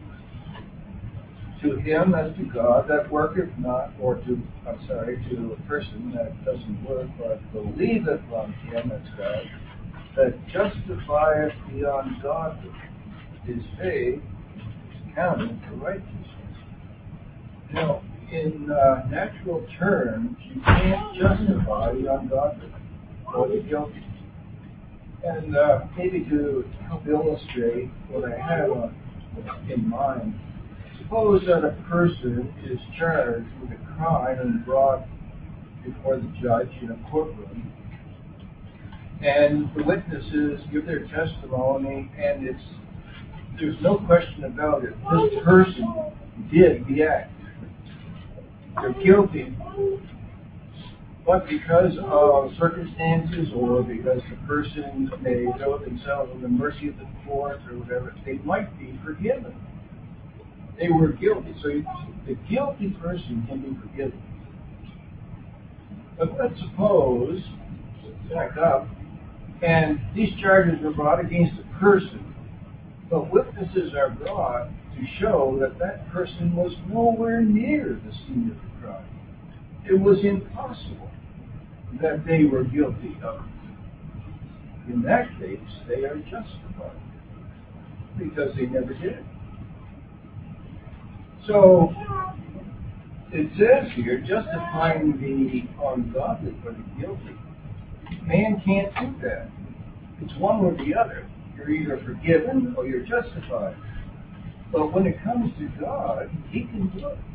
to him as to God that worketh not, or to a person that doesn't work, but believeth on Him as God, that justifieth the ungodly, his faith is counted for righteousness. Now, in natural terms, you can't justify the ungodly or the guilty. And maybe to help illustrate what I had in mind, suppose that a person is charged with a crime and brought before the judge in a courtroom, and the witnesses give their testimony, and there's no question about it. This person did the act. They're guilty. But because of circumstances, or because the person may throw themselves on the mercy of the court or whatever, they might be forgiven. They were guilty. So the guilty person can be forgiven. But let's suppose, back up, and these charges were brought against a person, but witnesses are brought to show that that person was nowhere near the scene of the crime. It was impossible that they were guilty of it. In that case, they are justified because they never did it. So, it says here, justifying the ungodly or the guilty. Man can't do that. It's one or the other. You're either forgiven or you're justified. But when it comes to God, He can do it.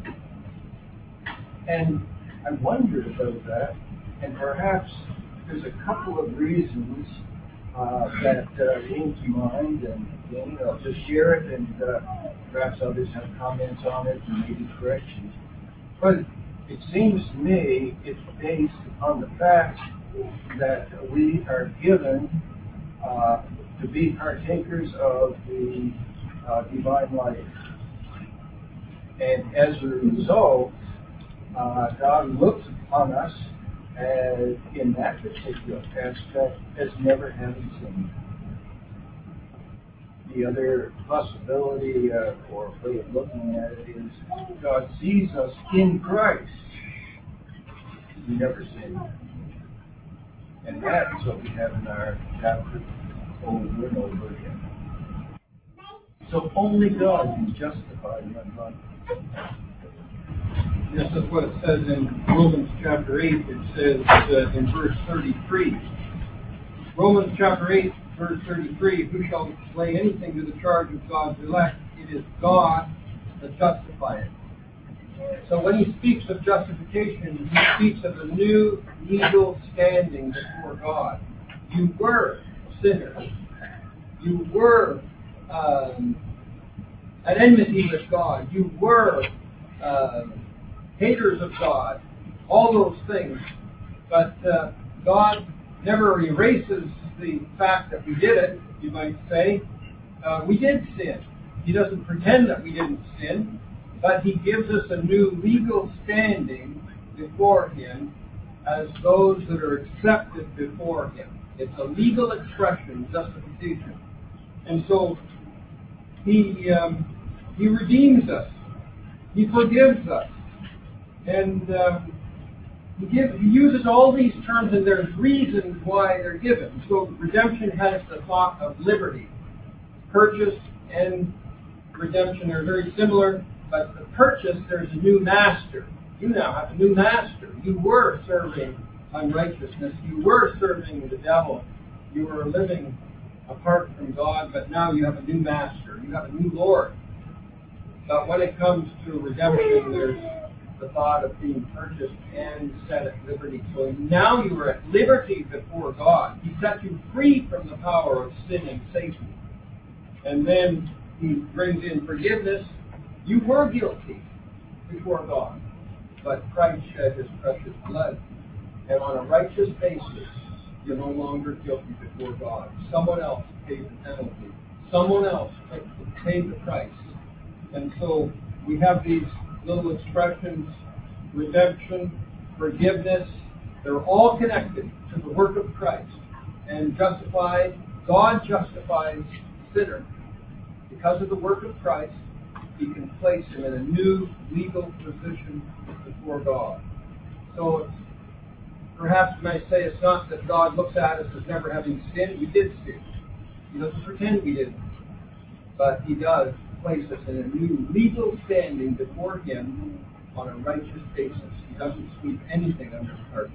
And I wondered about that, and perhaps there's a couple of reasons that came to mind, and again, I'll just share it, and perhaps others have comments on it and maybe corrections. But it seems to me it's based on the fact that we are given to be partakers of the divine life. And as a result, God looks upon us as, in that particular aspect, as never having sinned. The other possibility or way of looking at it is God sees us in Christ. We never sinned. And that's what we have in our chapter over and over again. So only God can justify the ungodly. Yes, that's what it says in Romans chapter 8. It says in verse 33. Romans chapter 8, verse 33, who shall lay anything to the charge of God's elect? It is God that justifieth. So when he speaks of justification, he speaks of a new legal standing before God. You were sinners. You were at enmity with God. You were haters of God. All those things. But God never erases the fact that we did it, you might say. We did sin. He doesn't pretend that we didn't sin. but he gives us a new legal standing before him as those that are accepted before him. It's a legal expression, justification. And so he redeems us. He forgives us. And he uses all these terms, and there's reasons why they're given. So redemption has the thought of liberty. Purchase and redemption are very similar, but the purchase, there's a new master. You now have a new master. You were serving unrighteousness. You were serving the devil. You were living apart from God, but now you have a new master. You have a new Lord. But when it comes to redemption, there's the thought of being purchased and set at liberty. So now you are at liberty before God. He set you free from the power of sin and Satan. And then he brings in forgiveness. You were guilty before God, but Christ shed his precious blood. And on a righteous basis, you're no longer guilty before God. Someone else paid the penalty. Someone else paid the price. And so we have these little expressions, redemption, forgiveness. They're all connected to the work of Christ. And justified, God justifies the sinner. Because of the work of Christ, he can place him in a new legal position before God. So perhaps you might say it's not that God looks at us as never having sinned. We did sin. He doesn't pretend we didn't. But he does place us in a new legal standing before him on a righteous basis. He doesn't sweep anything under the carpet.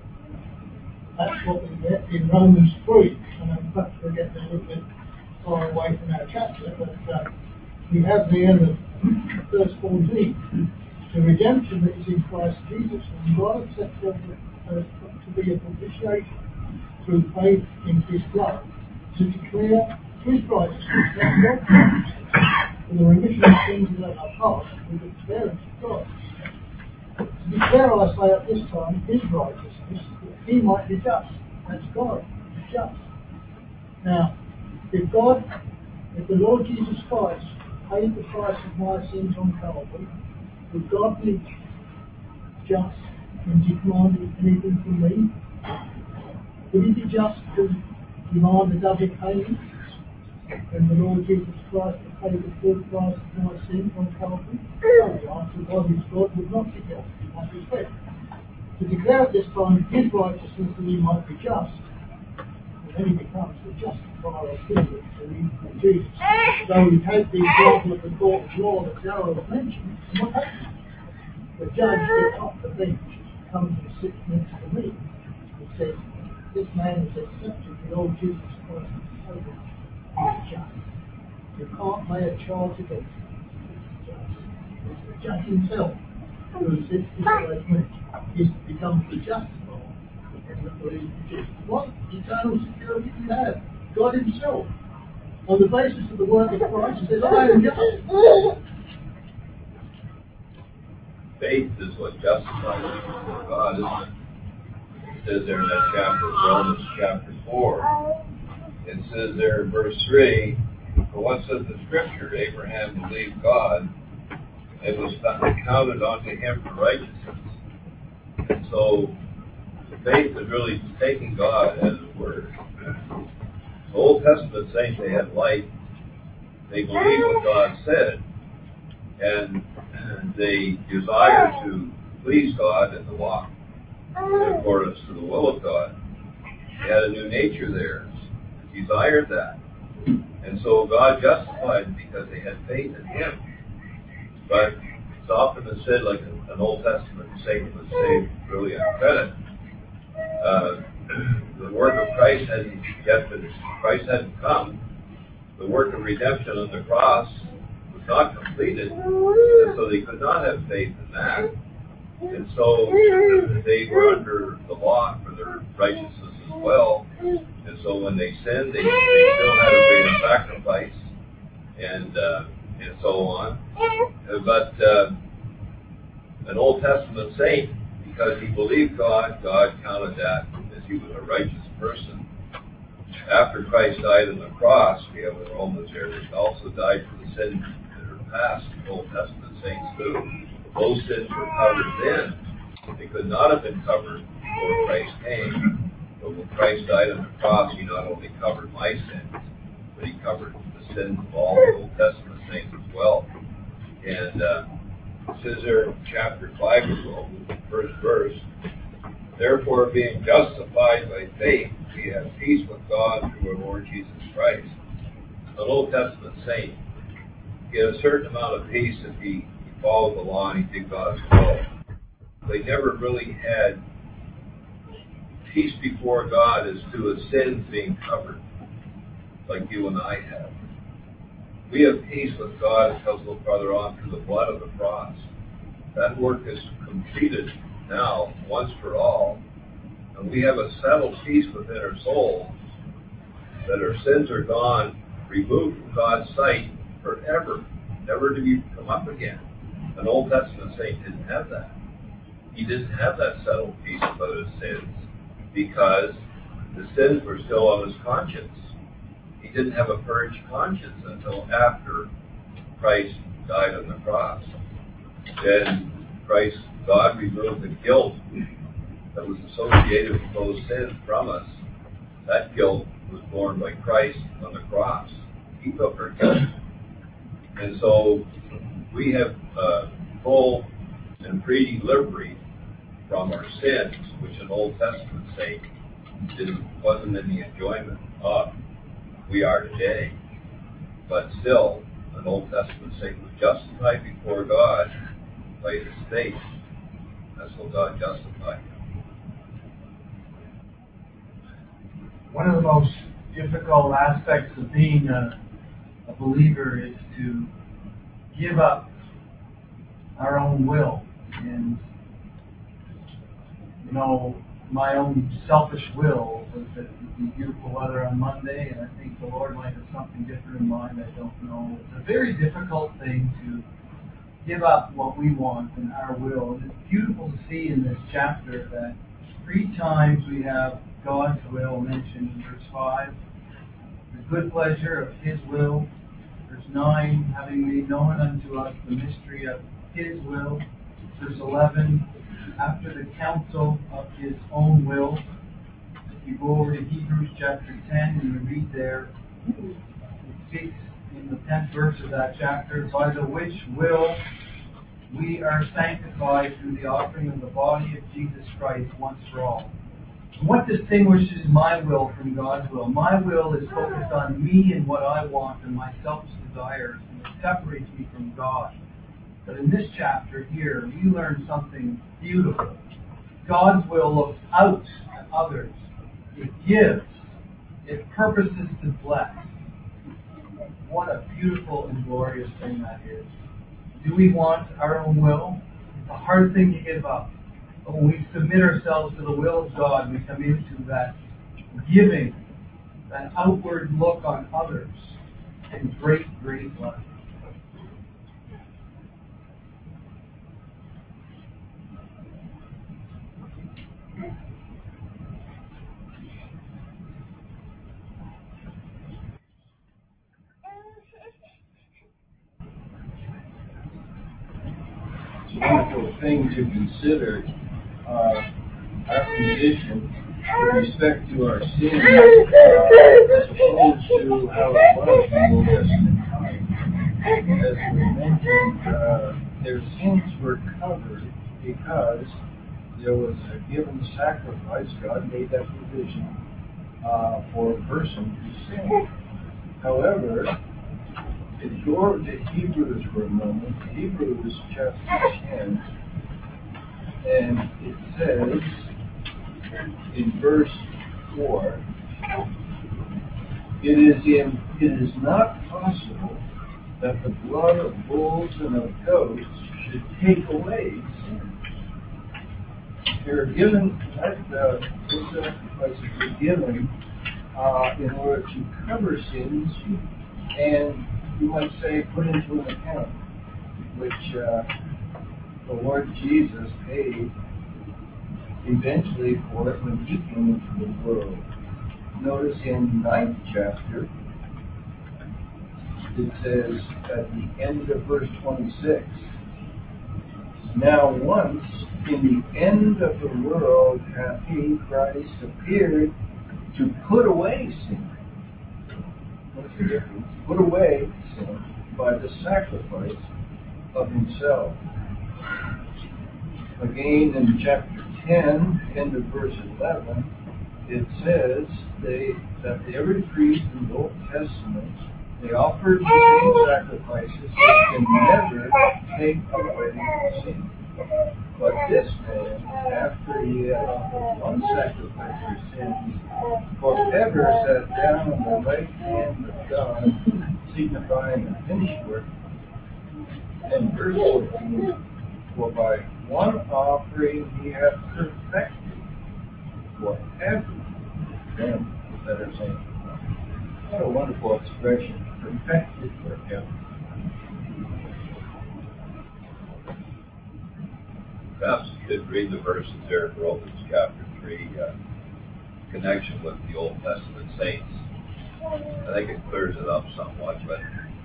That's what we get in Romans 3. And perhaps we're getting a little bit far away from our chapter, but we have there the verse 14. The redemption that is in Christ Jesus, and God has set forth to be a propitiation through faith in his blood, to declare his righteousness, not your righteousness, for the remission of sins that are past with the experience of God. To declare, I say at this time, his righteousness, that he might be just. That's God, he's just. Now, if the Lord Jesus Christ paid the price of my sins on Calvary, would God be just in demanding anything from me? Would he be just to demand a double payment when the Lord Jesus Christ had paid the full price of my sins on Calvary? No, the answer God is God would not be just in that respect. To declare at this time his righteousness that he might be just, and then he becomes the justifier of sinners in Jesus. So we take the example of the court of law that Darrell has mentioned, and what happens? The judge gets off the bench, comes and sits next to me, and says, this man has accepted the Lord Jesus Christ as Saviour. He's just. You can't lay a charge against him. He's just. It's the judge himself who sits beside me. He becomes the justifier and that believes in Jesus. What eternal security do you have? God himself, on the basis of the work of Christ, says, I am just. Faith is what justifies us before God, isn't it? It says there in that chapter, Romans chapter 4. It says there in verse 3, for what says the scripture, Abraham believed God, it was counted unto him for righteousness. And so faith is really taking God at his word. The Old Testament saints, they had light. They believed what God said. And they desire to please God and to walk in accordance to the will of God. They had a new nature there, desired that. And so God justified them because they had faith in him. But it's often been said, like an Old Testament saint would say, really on credit, the work of Christ hadn't yet been, Christ hadn't come. The work of redemption on the cross was not completed, and so they could not have faith in that. And so they were under the law for their righteousness as well. And so when they sinned, they still had to bring a sacrifice and so on. But an Old Testament saint, because he believed God, God counted that as he was a righteous person. After Christ died on the cross, we have in Romans there, he also died for the sins that are past. The Old Testament saints do. Those sins were covered then. They could not have been covered before Christ came. But when Christ died on the cross, he not only covered my sins, but he covered the sins of all the Old Testament saints as well. And it says there in chapter 5 of Romans, first verse, therefore being justified by faith, we have peace with God through our Lord Jesus Christ. An Old Testament saint, he had a certain amount of peace if he followed the law and he did God's will. They never really had peace before God as to his sins being covered, like you and I have. We have peace with God, it tells a little farther on, through the blood of the cross. That work is completed now, once for all. And we have a settled peace within our soul that our sins are gone, removed from God's sight forever, never to come up again. An Old Testament saint didn't have that. He didn't have that settled peace about his sins because the sins were still on his conscience. He didn't have a purged conscience until after Christ died on the cross. Then God removed the guilt that was associated with those sins from us. That guilt was borne by Christ on the cross. He took our guilt. And so we have full and free delivery from our sins, which an Old Testament saint wasn't in the enjoyment of. We are today. But still, an Old Testament saint was justified before God by his faith. That's what God justified him. One of the most difficult aspects of being a believer is to give up our own will. And, my own selfish will was that it would be beautiful weather on Monday, and I think the Lord might have something different in mind. I don't know. It's a very difficult thing to give up what we want and our will. And it's beautiful to see in this chapter that 3 times we have God's will mentioned in verse 5. The good pleasure of his will. Verse 9, having made known unto us the mystery of his will. Verse 11, after the counsel of his own will. If you go over to Hebrews chapter 10 and you read there, it speaks in the 10th verse of that chapter, by the which will we are sanctified through the offering of the body of Jesus Christ once for all. And what distinguishes my will from God's will? My will is focused on me and what I want and my selfish desires, and it separates me from God. But in this chapter here, we learn something beautiful. God's will looks out at others. It gives. It purposes to bless. What a beautiful and glorious thing that is. Do we want our own will? It's a hard thing to give up. But when we submit ourselves to the will of God, we come into that giving, that outward look on others, and great, great blessing. It's a wonderful thing to consider our position with respect to our sins as opposed to how it was in Old Testament times. As we mentioned, their sins were covered because there was a given sacrifice. God made that provision for a person to sin. However, if you go over to Hebrews for a moment, Hebrews chapter 10, and it says in verse 4, it is not possible that the blood of bulls and of goats should take away sins. They're given, those sacrifices are given in order to cover sins, and you might say put into an account, which the Lord Jesus paid eventually for it when he came into the world. Notice in 9th chapter, it says at the end of verse 26, Now once in the end of the world hath he, Christ, appeared to put away sin. What's the difference? Put away sin by the sacrifice of himself. Again in chapter 10, end of verse 11, it says that every priest in the Old Testament, they offered the same sacrifices that can never take away sin. But this man, after he had offered one sacrifice for sins, forever sat down on the right hand of God, signifying the finished work. And verse 14, for by one offering he hath perfected forever them that are sanctified. What a wonderful expression, perfected forever. Perhaps you should read the verses there in Romans chapter 3, connection with the Old Testament saints. I think it clears it up somewhat, but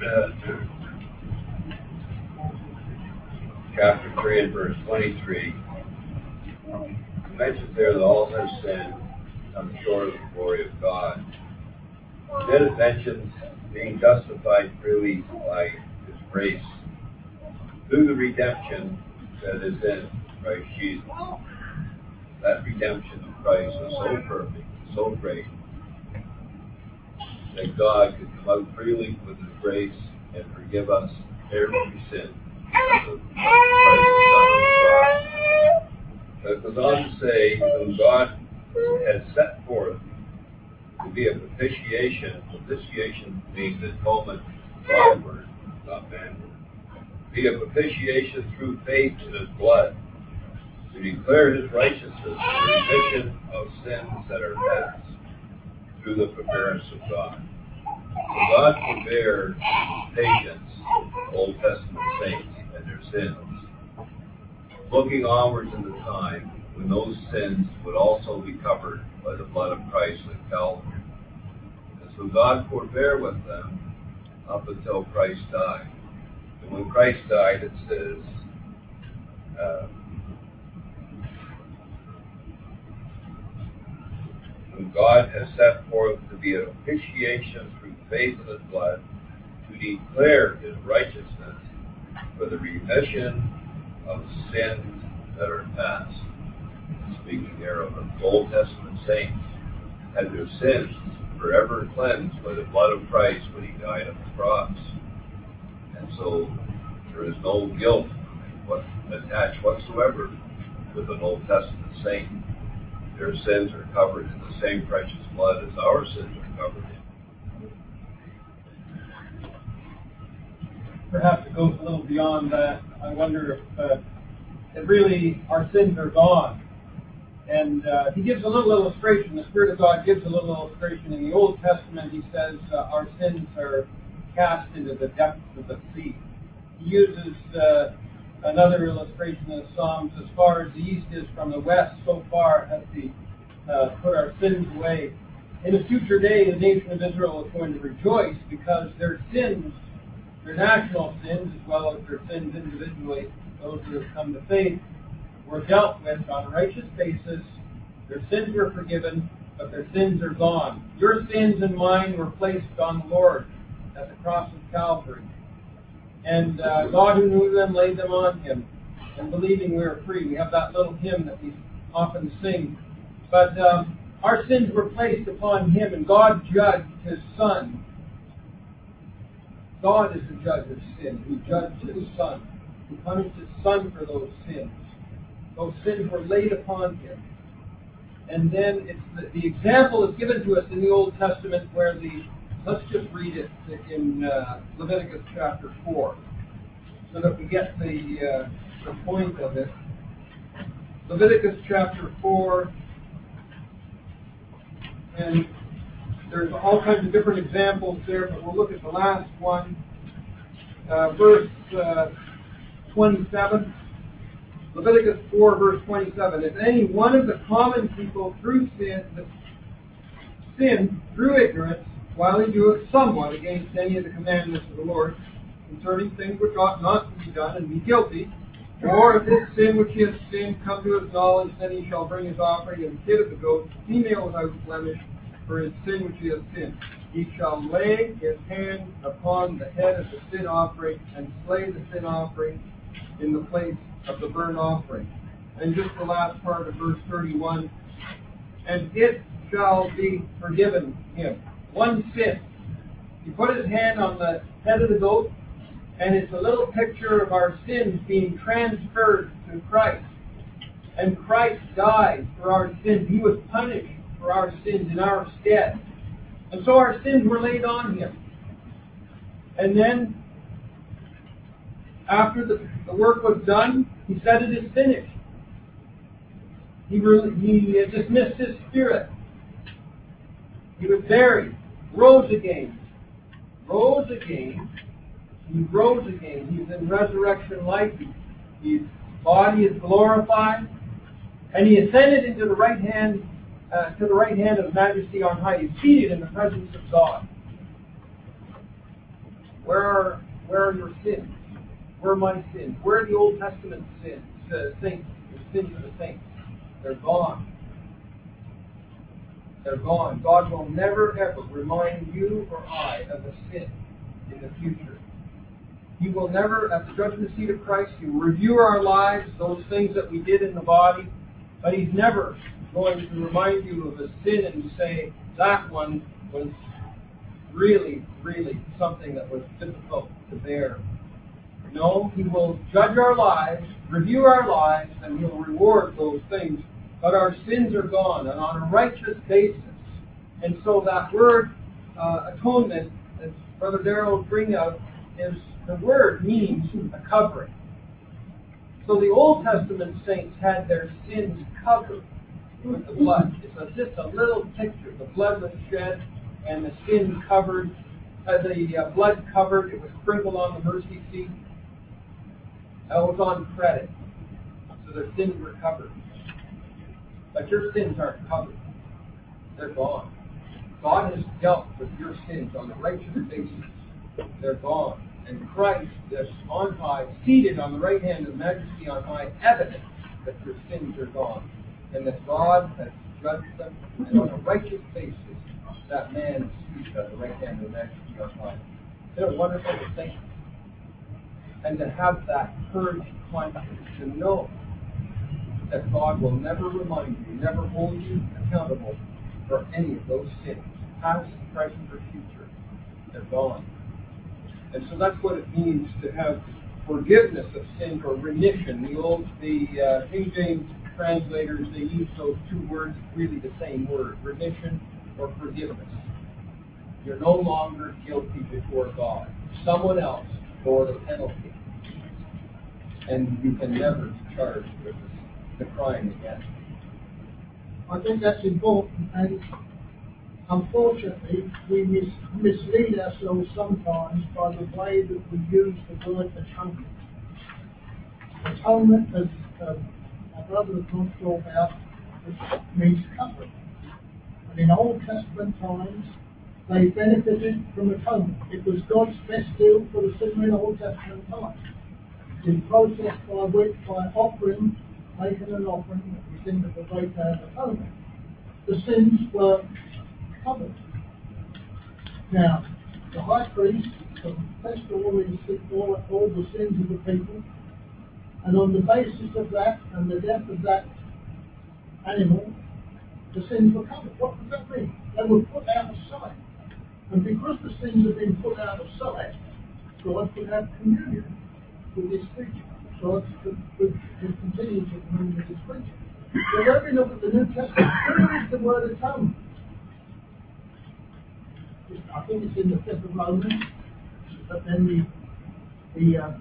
chapter 3 and verse 23 mentions there that all have sinned and come short of the glory of God. Then it mentions being justified freely by His grace through the redemption that is in Christ Jesus. That redemption of Christ was so perfect, so great, that God could come out freely with His grace and forgive us every sin because of Christ's Son on the cross. But it goes on to say, whom God has set forth to be a propitiation being the atonement, God word, not man word, be a propitiation through faith in His blood, to declare His righteousness, the remission of sins that are past, through the forbearance of God. So God forbear patience, Old Testament saints, and their sins, looking onwards in the time when those sins would also be covered by the blood of Christ at Calvary. And so God forbear with them up until Christ died. And when Christ died, it says, whom God has set forth to be a propitiation through faith in His blood, to declare His righteousness for the remission of sins that are past. Speaking there of the Old Testament saints, had their sins forever cleansed by the blood of Christ when He died on the cross. And so there is no guilt attached whatsoever with an Old Testament saint. Their sins are covered in the same precious blood as our sins are covered in. Perhaps it goes a little beyond that. I wonder if really our sins are gone. And he gives a little illustration. The Spirit of God gives a little illustration. In the Old Testament, he says our sins are cast into the depths of the sea. He uses another illustration in the Psalms. As far as the east is from the west, so far has He put our sins away. In a future day, the nation of Israel is going to rejoice because their sins, their national sins, as well as their sins individually, those who have come to faith, were dealt with on a righteous basis. Their sins were forgiven, but their sins are gone. Your sins and mine were placed on the Lord at the cross of Calvary. And God who knew them laid them on Him. And believing we are free. We have that little hymn that we often sing. But our sins were placed upon Him, and God judged His Son. God is the judge of sin, who judged His Son, who punished His Son for those sins. Those sins were laid upon Him. And then it's the example is given to us in the Old Testament where let's just read it in Leviticus chapter 4 so that we get the point of it. Leviticus chapter 4, and there's all kinds of different examples there, but we'll look at the last one. Verse 27. Leviticus 4, verse 27. If any one of the common people through sin through ignorance, while he doeth somewhat against any of the commandments of the Lord, concerning things which ought not to be done, and be guilty, Or if his sin which he has sinned come to his knowledge, then he shall bring his offering and the kid of the goats, female without blemish, for his sin which he has sinned. He shall lay his hand upon the head of the sin offering and slay the sin offering in the place of the burnt offering. And just the last part of verse 31, and it shall be forgiven him. One sin. He put his hand on the head of the goat, and it's a little picture of our sins being transferred to Christ. And Christ died for our sins. He was punished for our sins in our stead. And so our sins were laid on him. And then, after the work was done, he said it is finished. He dismissed his spirit. He was buried, rose again. Rose again. He rose again. He's in resurrection life. His body is glorified. And he ascended into the right hand, to the right hand of Majesty on high. He's seated in the presence of God. Where are your sins? Where are my sins? Where are the Old Testament sins? Saints, the sins of the saints. They're gone. They're gone. God will never ever remind you or I of a sin in the future. He will never, at the judgment seat of Christ, He will review our lives, those things that we did in the body, but He's never going to remind you of a sin and say, that one was really, really something that was difficult to bear. No, He will judge our lives, review our lives, and He'll reward those things. But our sins are gone, and on a righteous basis. And so that word atonement, as Brother Darrell will bring out, is the word means a covering. So the Old Testament saints had their sins covered with the blood. It's just a little picture. The blood was shed, and the sin covered, the blood covered. It was sprinkled on the mercy seat. It was on credit. So their sins were covered. But your sins aren't covered. They're gone. God has dealt with your sins on a righteous basis. They're gone. And Christ is on high, seated on the right hand of Majesty on high, evidence that your sins are gone. And that God has judged them. And on a righteous basis, that man is seated on the right hand of Majesty on high. Isn't it wonderful to think? And to have that purged conscience, to know that God will never remind you, never hold you accountable for any of those sins, past, present, or future. They're gone. And so that's what it means to have forgiveness of sin or remission. The King James translators, they use those two words, really the same word, remission or forgiveness. You're no longer guilty before God. Someone else bore the penalty. And you can never be charged with the crime again. I think that's important, and unfortunately, we mislead ourselves sometimes by the way that we use the word atonement. Atonement, as my brother has talked about, means covering. And in Old Testament times, they benefited from atonement. It was God's best deal for the sinner in Old Testament times. The process by which, by offering, making an offering that was into the great day of atonement, the sins were covered. Now, the high priest confessed all the sins of the people, and on the basis of that and the death of that animal, the sins were covered. What does that mean? They were put out of sight. And because the sins have been put out of sight, God could have communion with His creature. God could continue to commune with His creature. So when we look at the New Testament, where is the word atonement? I think it's in the 5th of Romans, but then the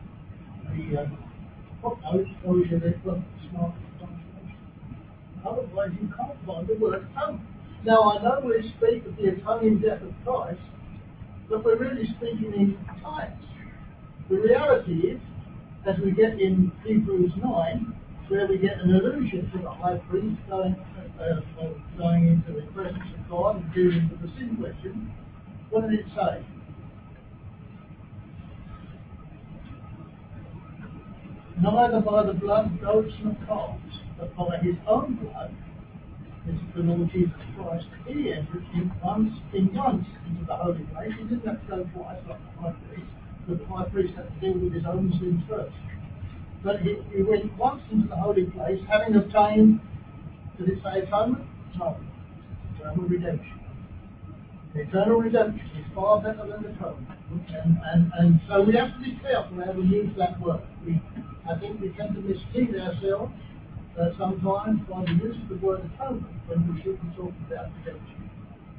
footnote tells you that it's not translation. Otherwise, you can't find the word atonement. Now, I know we speak of the atoning death of Christ, but we're really speaking in types. The reality is, as we get in Hebrews 9, where we get an allusion to the high priest going into the presence of God and dealing with the sin question, what did it say? neither by the blood of goats nor calves, but by his own blood, this is the Lord Jesus Christ, he entered in once into the holy place. He didn't have to go twice like the high priest, but the high priest had to deal with his own sins first. But he went once into the holy place, having obtained, did it say atonement? No. Eternal redemption. Eternal redemption is far better than atonement. And so we have to be careful how we use that word. I think we tend to mislead ourselves sometimes by the use of the word atonement when we should be talking about redemption.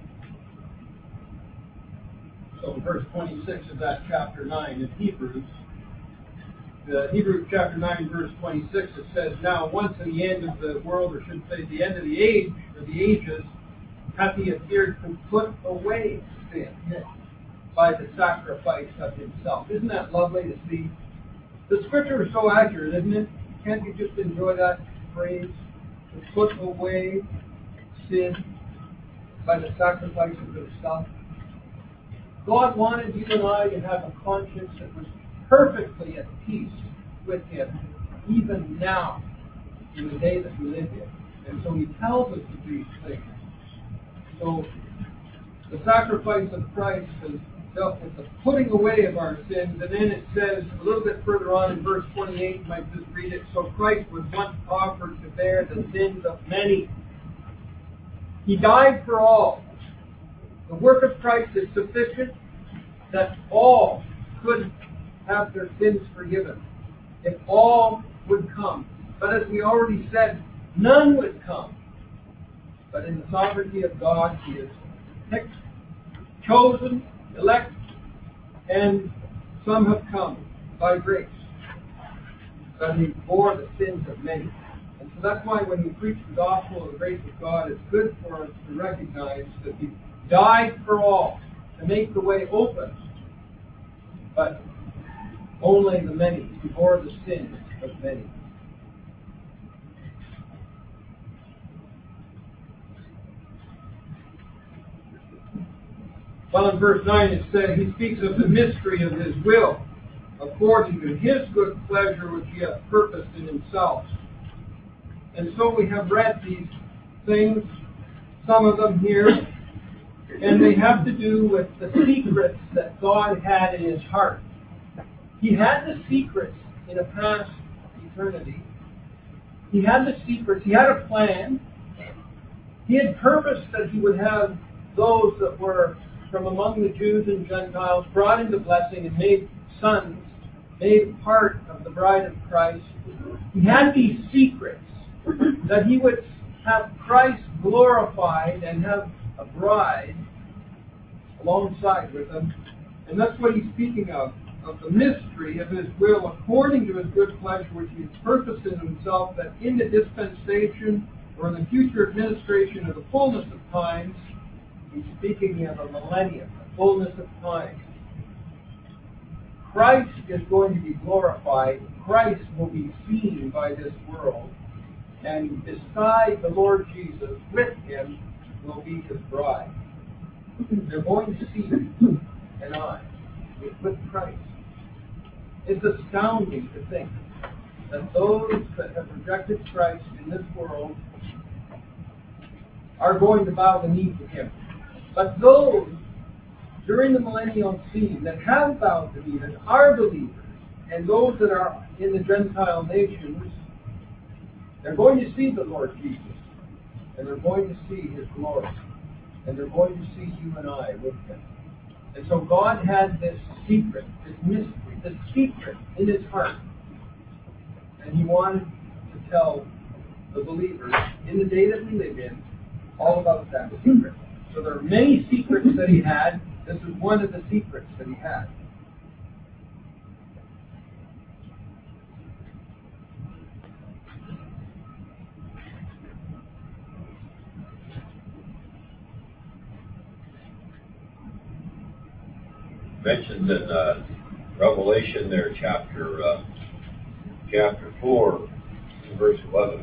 So in verse 26 of that chapter 9 of Hebrews, Hebrews chapter 9, verse 26, it says, "Now once at the end of the world, or should say the end of the age, or the ages, hath he appeared to put away sin by the sacrifice of himself." Isn't that lovely to see? The scripture is so accurate, isn't it? Can't you just enjoy that phrase? To put away sin by the sacrifice of himself. God wanted you and I to have a conscience that was perfectly at peace with him, even now, in the day that we live in. And so he tells us to do these things. So the sacrifice of Christ has dealt with the putting away of our sins. And then it says a little bit further on in verse 28, you might just read it. "So Christ was once offered to bear the sins of many." He died for all. The work of Christ is sufficient that all could have their sins forgiven, if all would come. But as we already said, none would come. But in the sovereignty of God, he has picked, chosen, elect, and some have come by grace. But he bore the sins of many. And so that's why when we preach the gospel of the grace of God, it's good for us to recognize that he died for all, to make the way open. But only the many, he bore the sins of many. Well, in verse 9 it says, he speaks of the mystery of his will, according to his good pleasure which he hath purposed in himself. And so we have read these things, some of them here, and they have to do with the secrets that God had in his heart. He had the secrets in a past eternity. He had the secrets. He had a plan. He had purposed that he would have those that were from among the Jews and Gentiles brought into blessing and made sons, made part of the bride of Christ. He had these secrets that he would have Christ glorified and have a bride alongside with him. And that's what he's speaking of the mystery of his will, according to his good pleasure, which he has purposed in himself, that in the dispensation or in the future administration of the fullness of times, he's speaking of a millennium, the fullness of time, Christ is going to be glorified. Christ will be seen by this world. And beside the Lord Jesus, with him, will be his bride. They're going to see you and I with Christ. It's astounding to think that those that have rejected Christ in this world are going to bow the knee to him. But those during the millennial scene that have bowed the knee, that are believers, and those that are in the Gentile nations, they're going to see the Lord Jesus, and they're going to see his glory, and they're going to see you and I with him. And so God had this secret, this mystery, this secret in his heart, and he wanted to tell the believers in the day that we live in all about that secret. So there are many secrets that he had. This is one of the secrets that he had. Mentions in Revelation there, chapter 4, verse 11.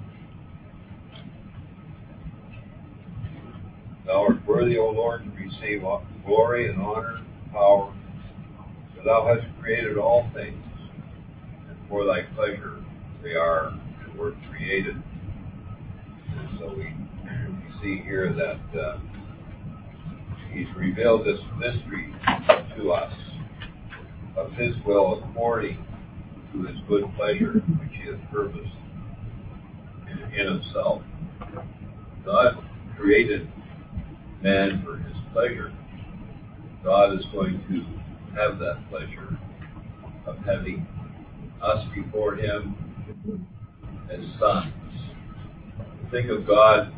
Thou art worthy, O Lord, to receive glory and honor and power, for thou hast created all things, and for thy pleasure they are and were created. And so we see here that he's revealed this mystery to us of his will according to his good pleasure, which he has purposed in himself. God created man for his pleasure. God is going to have that pleasure of having us before him as sons. Think of God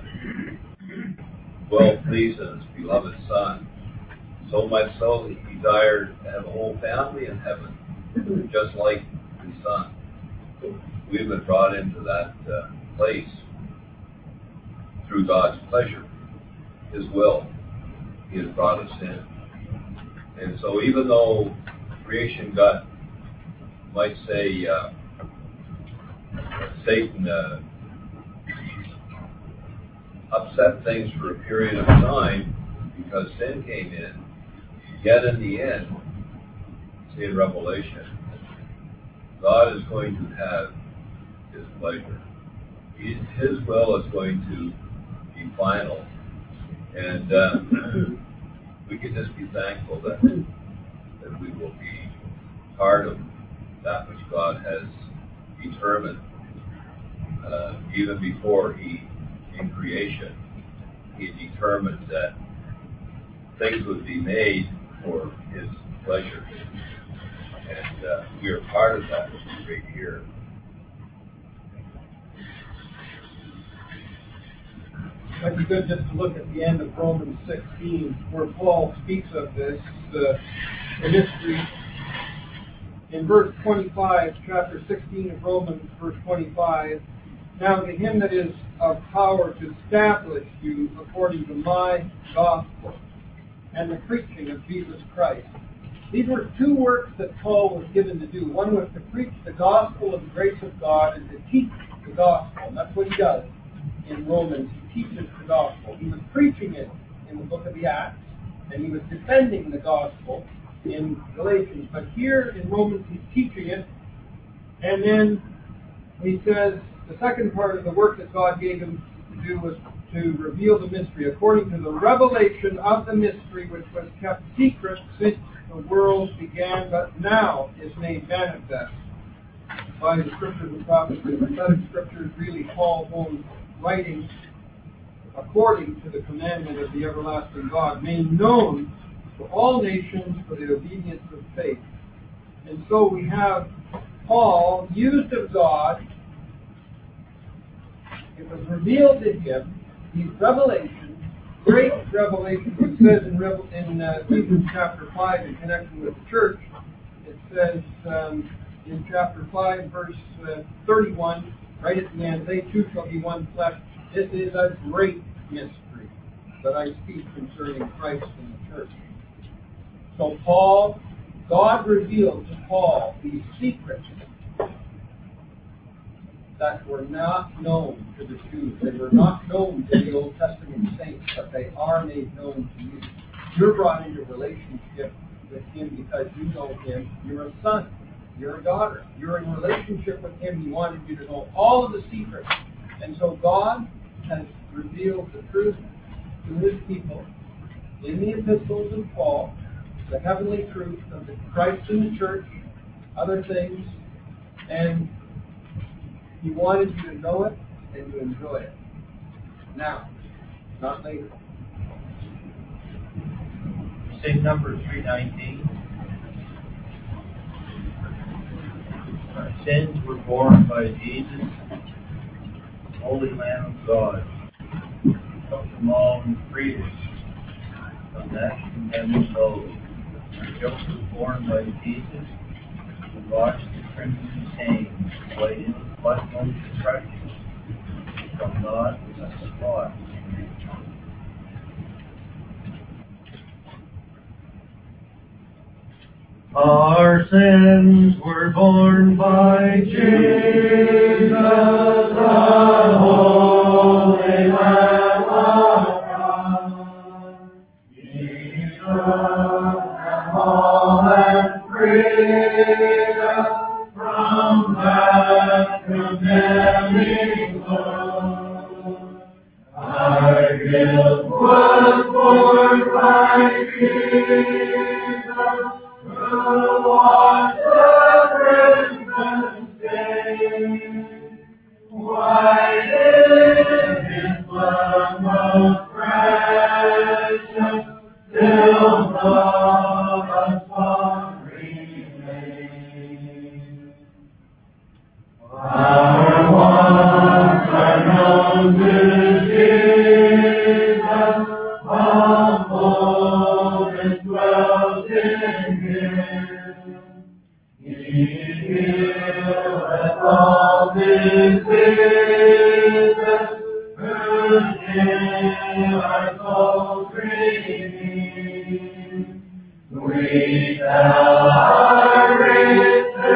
well pleased in his beloved Son. So much so that he desired to have a whole family in heaven, just like his Son. We've been brought into that place through God's pleasure, his will. He has brought us in. And so even though creation got, might say, Satan upset things for a period of time because sin came in, yet in the end, see in Revelation, God is going to have his pleasure. His will is going to be final. And we can just be thankful that we will be part of that which God has determined even before in creation, he determined that things would be made for his pleasure. And we are part of that right here. It might be good just to look at the end of Romans 16, where Paul speaks of this, the mystery. In verse 25, chapter 16 of Romans, verse 25, now to him that is of power to establish you according to my gospel and the preaching of Jesus Christ. These were two works that Paul was given to do. One was to preach the gospel of the grace of God and to teach the gospel. And that's what he does in Romans. He teaches the gospel. He was preaching it in the book of the Acts, and he was defending the gospel in Galatians. But here in Romans, he's teaching it. And then he says the second part of the work that God gave him to do was to reveal the mystery, according to the revelation of the mystery which was kept secret since the world began, but now is made manifest by the scriptures and prophecies. The prophetic scriptures really Paul's own writing according to the commandment of the everlasting God, made known to all nations for the obedience of faith. And so we have Paul, used of God. It was revealed to him, these revelations, great revelations. It says in Ephesians chapter 5, in connection with the church, it says in chapter 5, verse 31, right at the end, they two shall be one flesh. This is a great mystery that I speak concerning Christ and the church. So Paul, God revealed to Paul these secrets that were not known to the Jews. They were not known to the Old Testament saints, but they are made known to you. You're brought into relationship with him because you know him. You're a son. You're a daughter. You're in relationship with him. He wanted you to know all of the secrets. And so God has revealed the truth to his people in the epistles of Paul, the heavenly truth of the Christ in the church, other things, and he wanted you to know it and to enjoy it. Now, not later. Say number 319. Our sins were borne by Jesus, Holy Lamb of God. Come from all and freed us from that condemned load. Our guilt was borne by Jesus, who washed the crimson stain, white in his blood most precious, from God without spot. Our sins were borne by Jesus, the Holy Lamb of God. He took them all and freed us from from that condemning load. Our guilt was borne by Jesus, who washed the crimson stain. White is his blood most precious, till not a spot remains. Our wants are known to Jesus, humble and dwells in him. He healeth all diseases, whose name our souls redeem. We tell our griefs to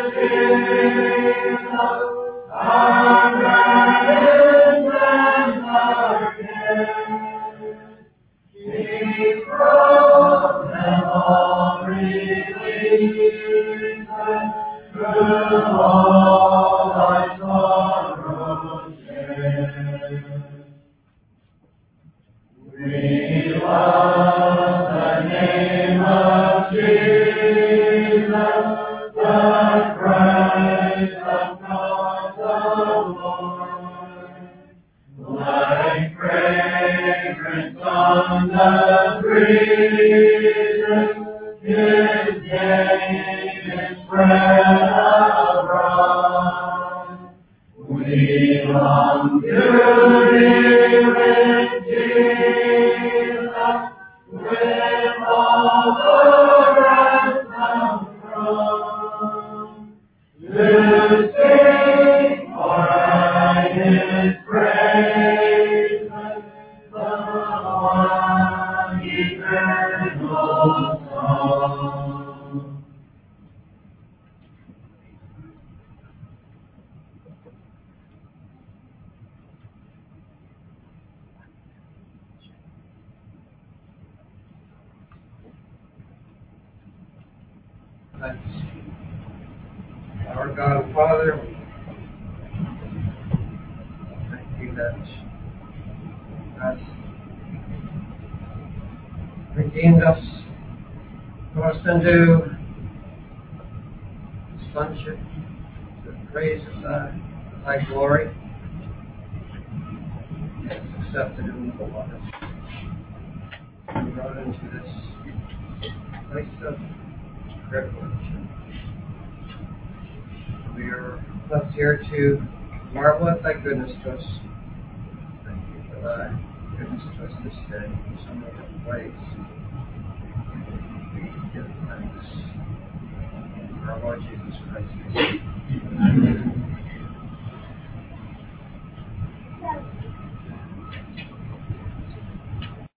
Jesus, our burdens and our cares. He from them all releases, through all thy sorrows share. We love the name of Jesus, the Christ of God the Lord. Like fragrance on the breezes, his name is spread abroad. We long to live with Jesus, with all the ransom from, to sing forever his praises, the one eternal song. Let's, our God and Father, we thank you that has redeemed us, brought us into sonship, to praise thy glory. It's accepted in the beloved. We brought into this place of privilege. We are left here to marvel at thy goodness to us. Thank you for thy goodness to us this day in so many different ways. We give thanks for our Lord Jesus Christ.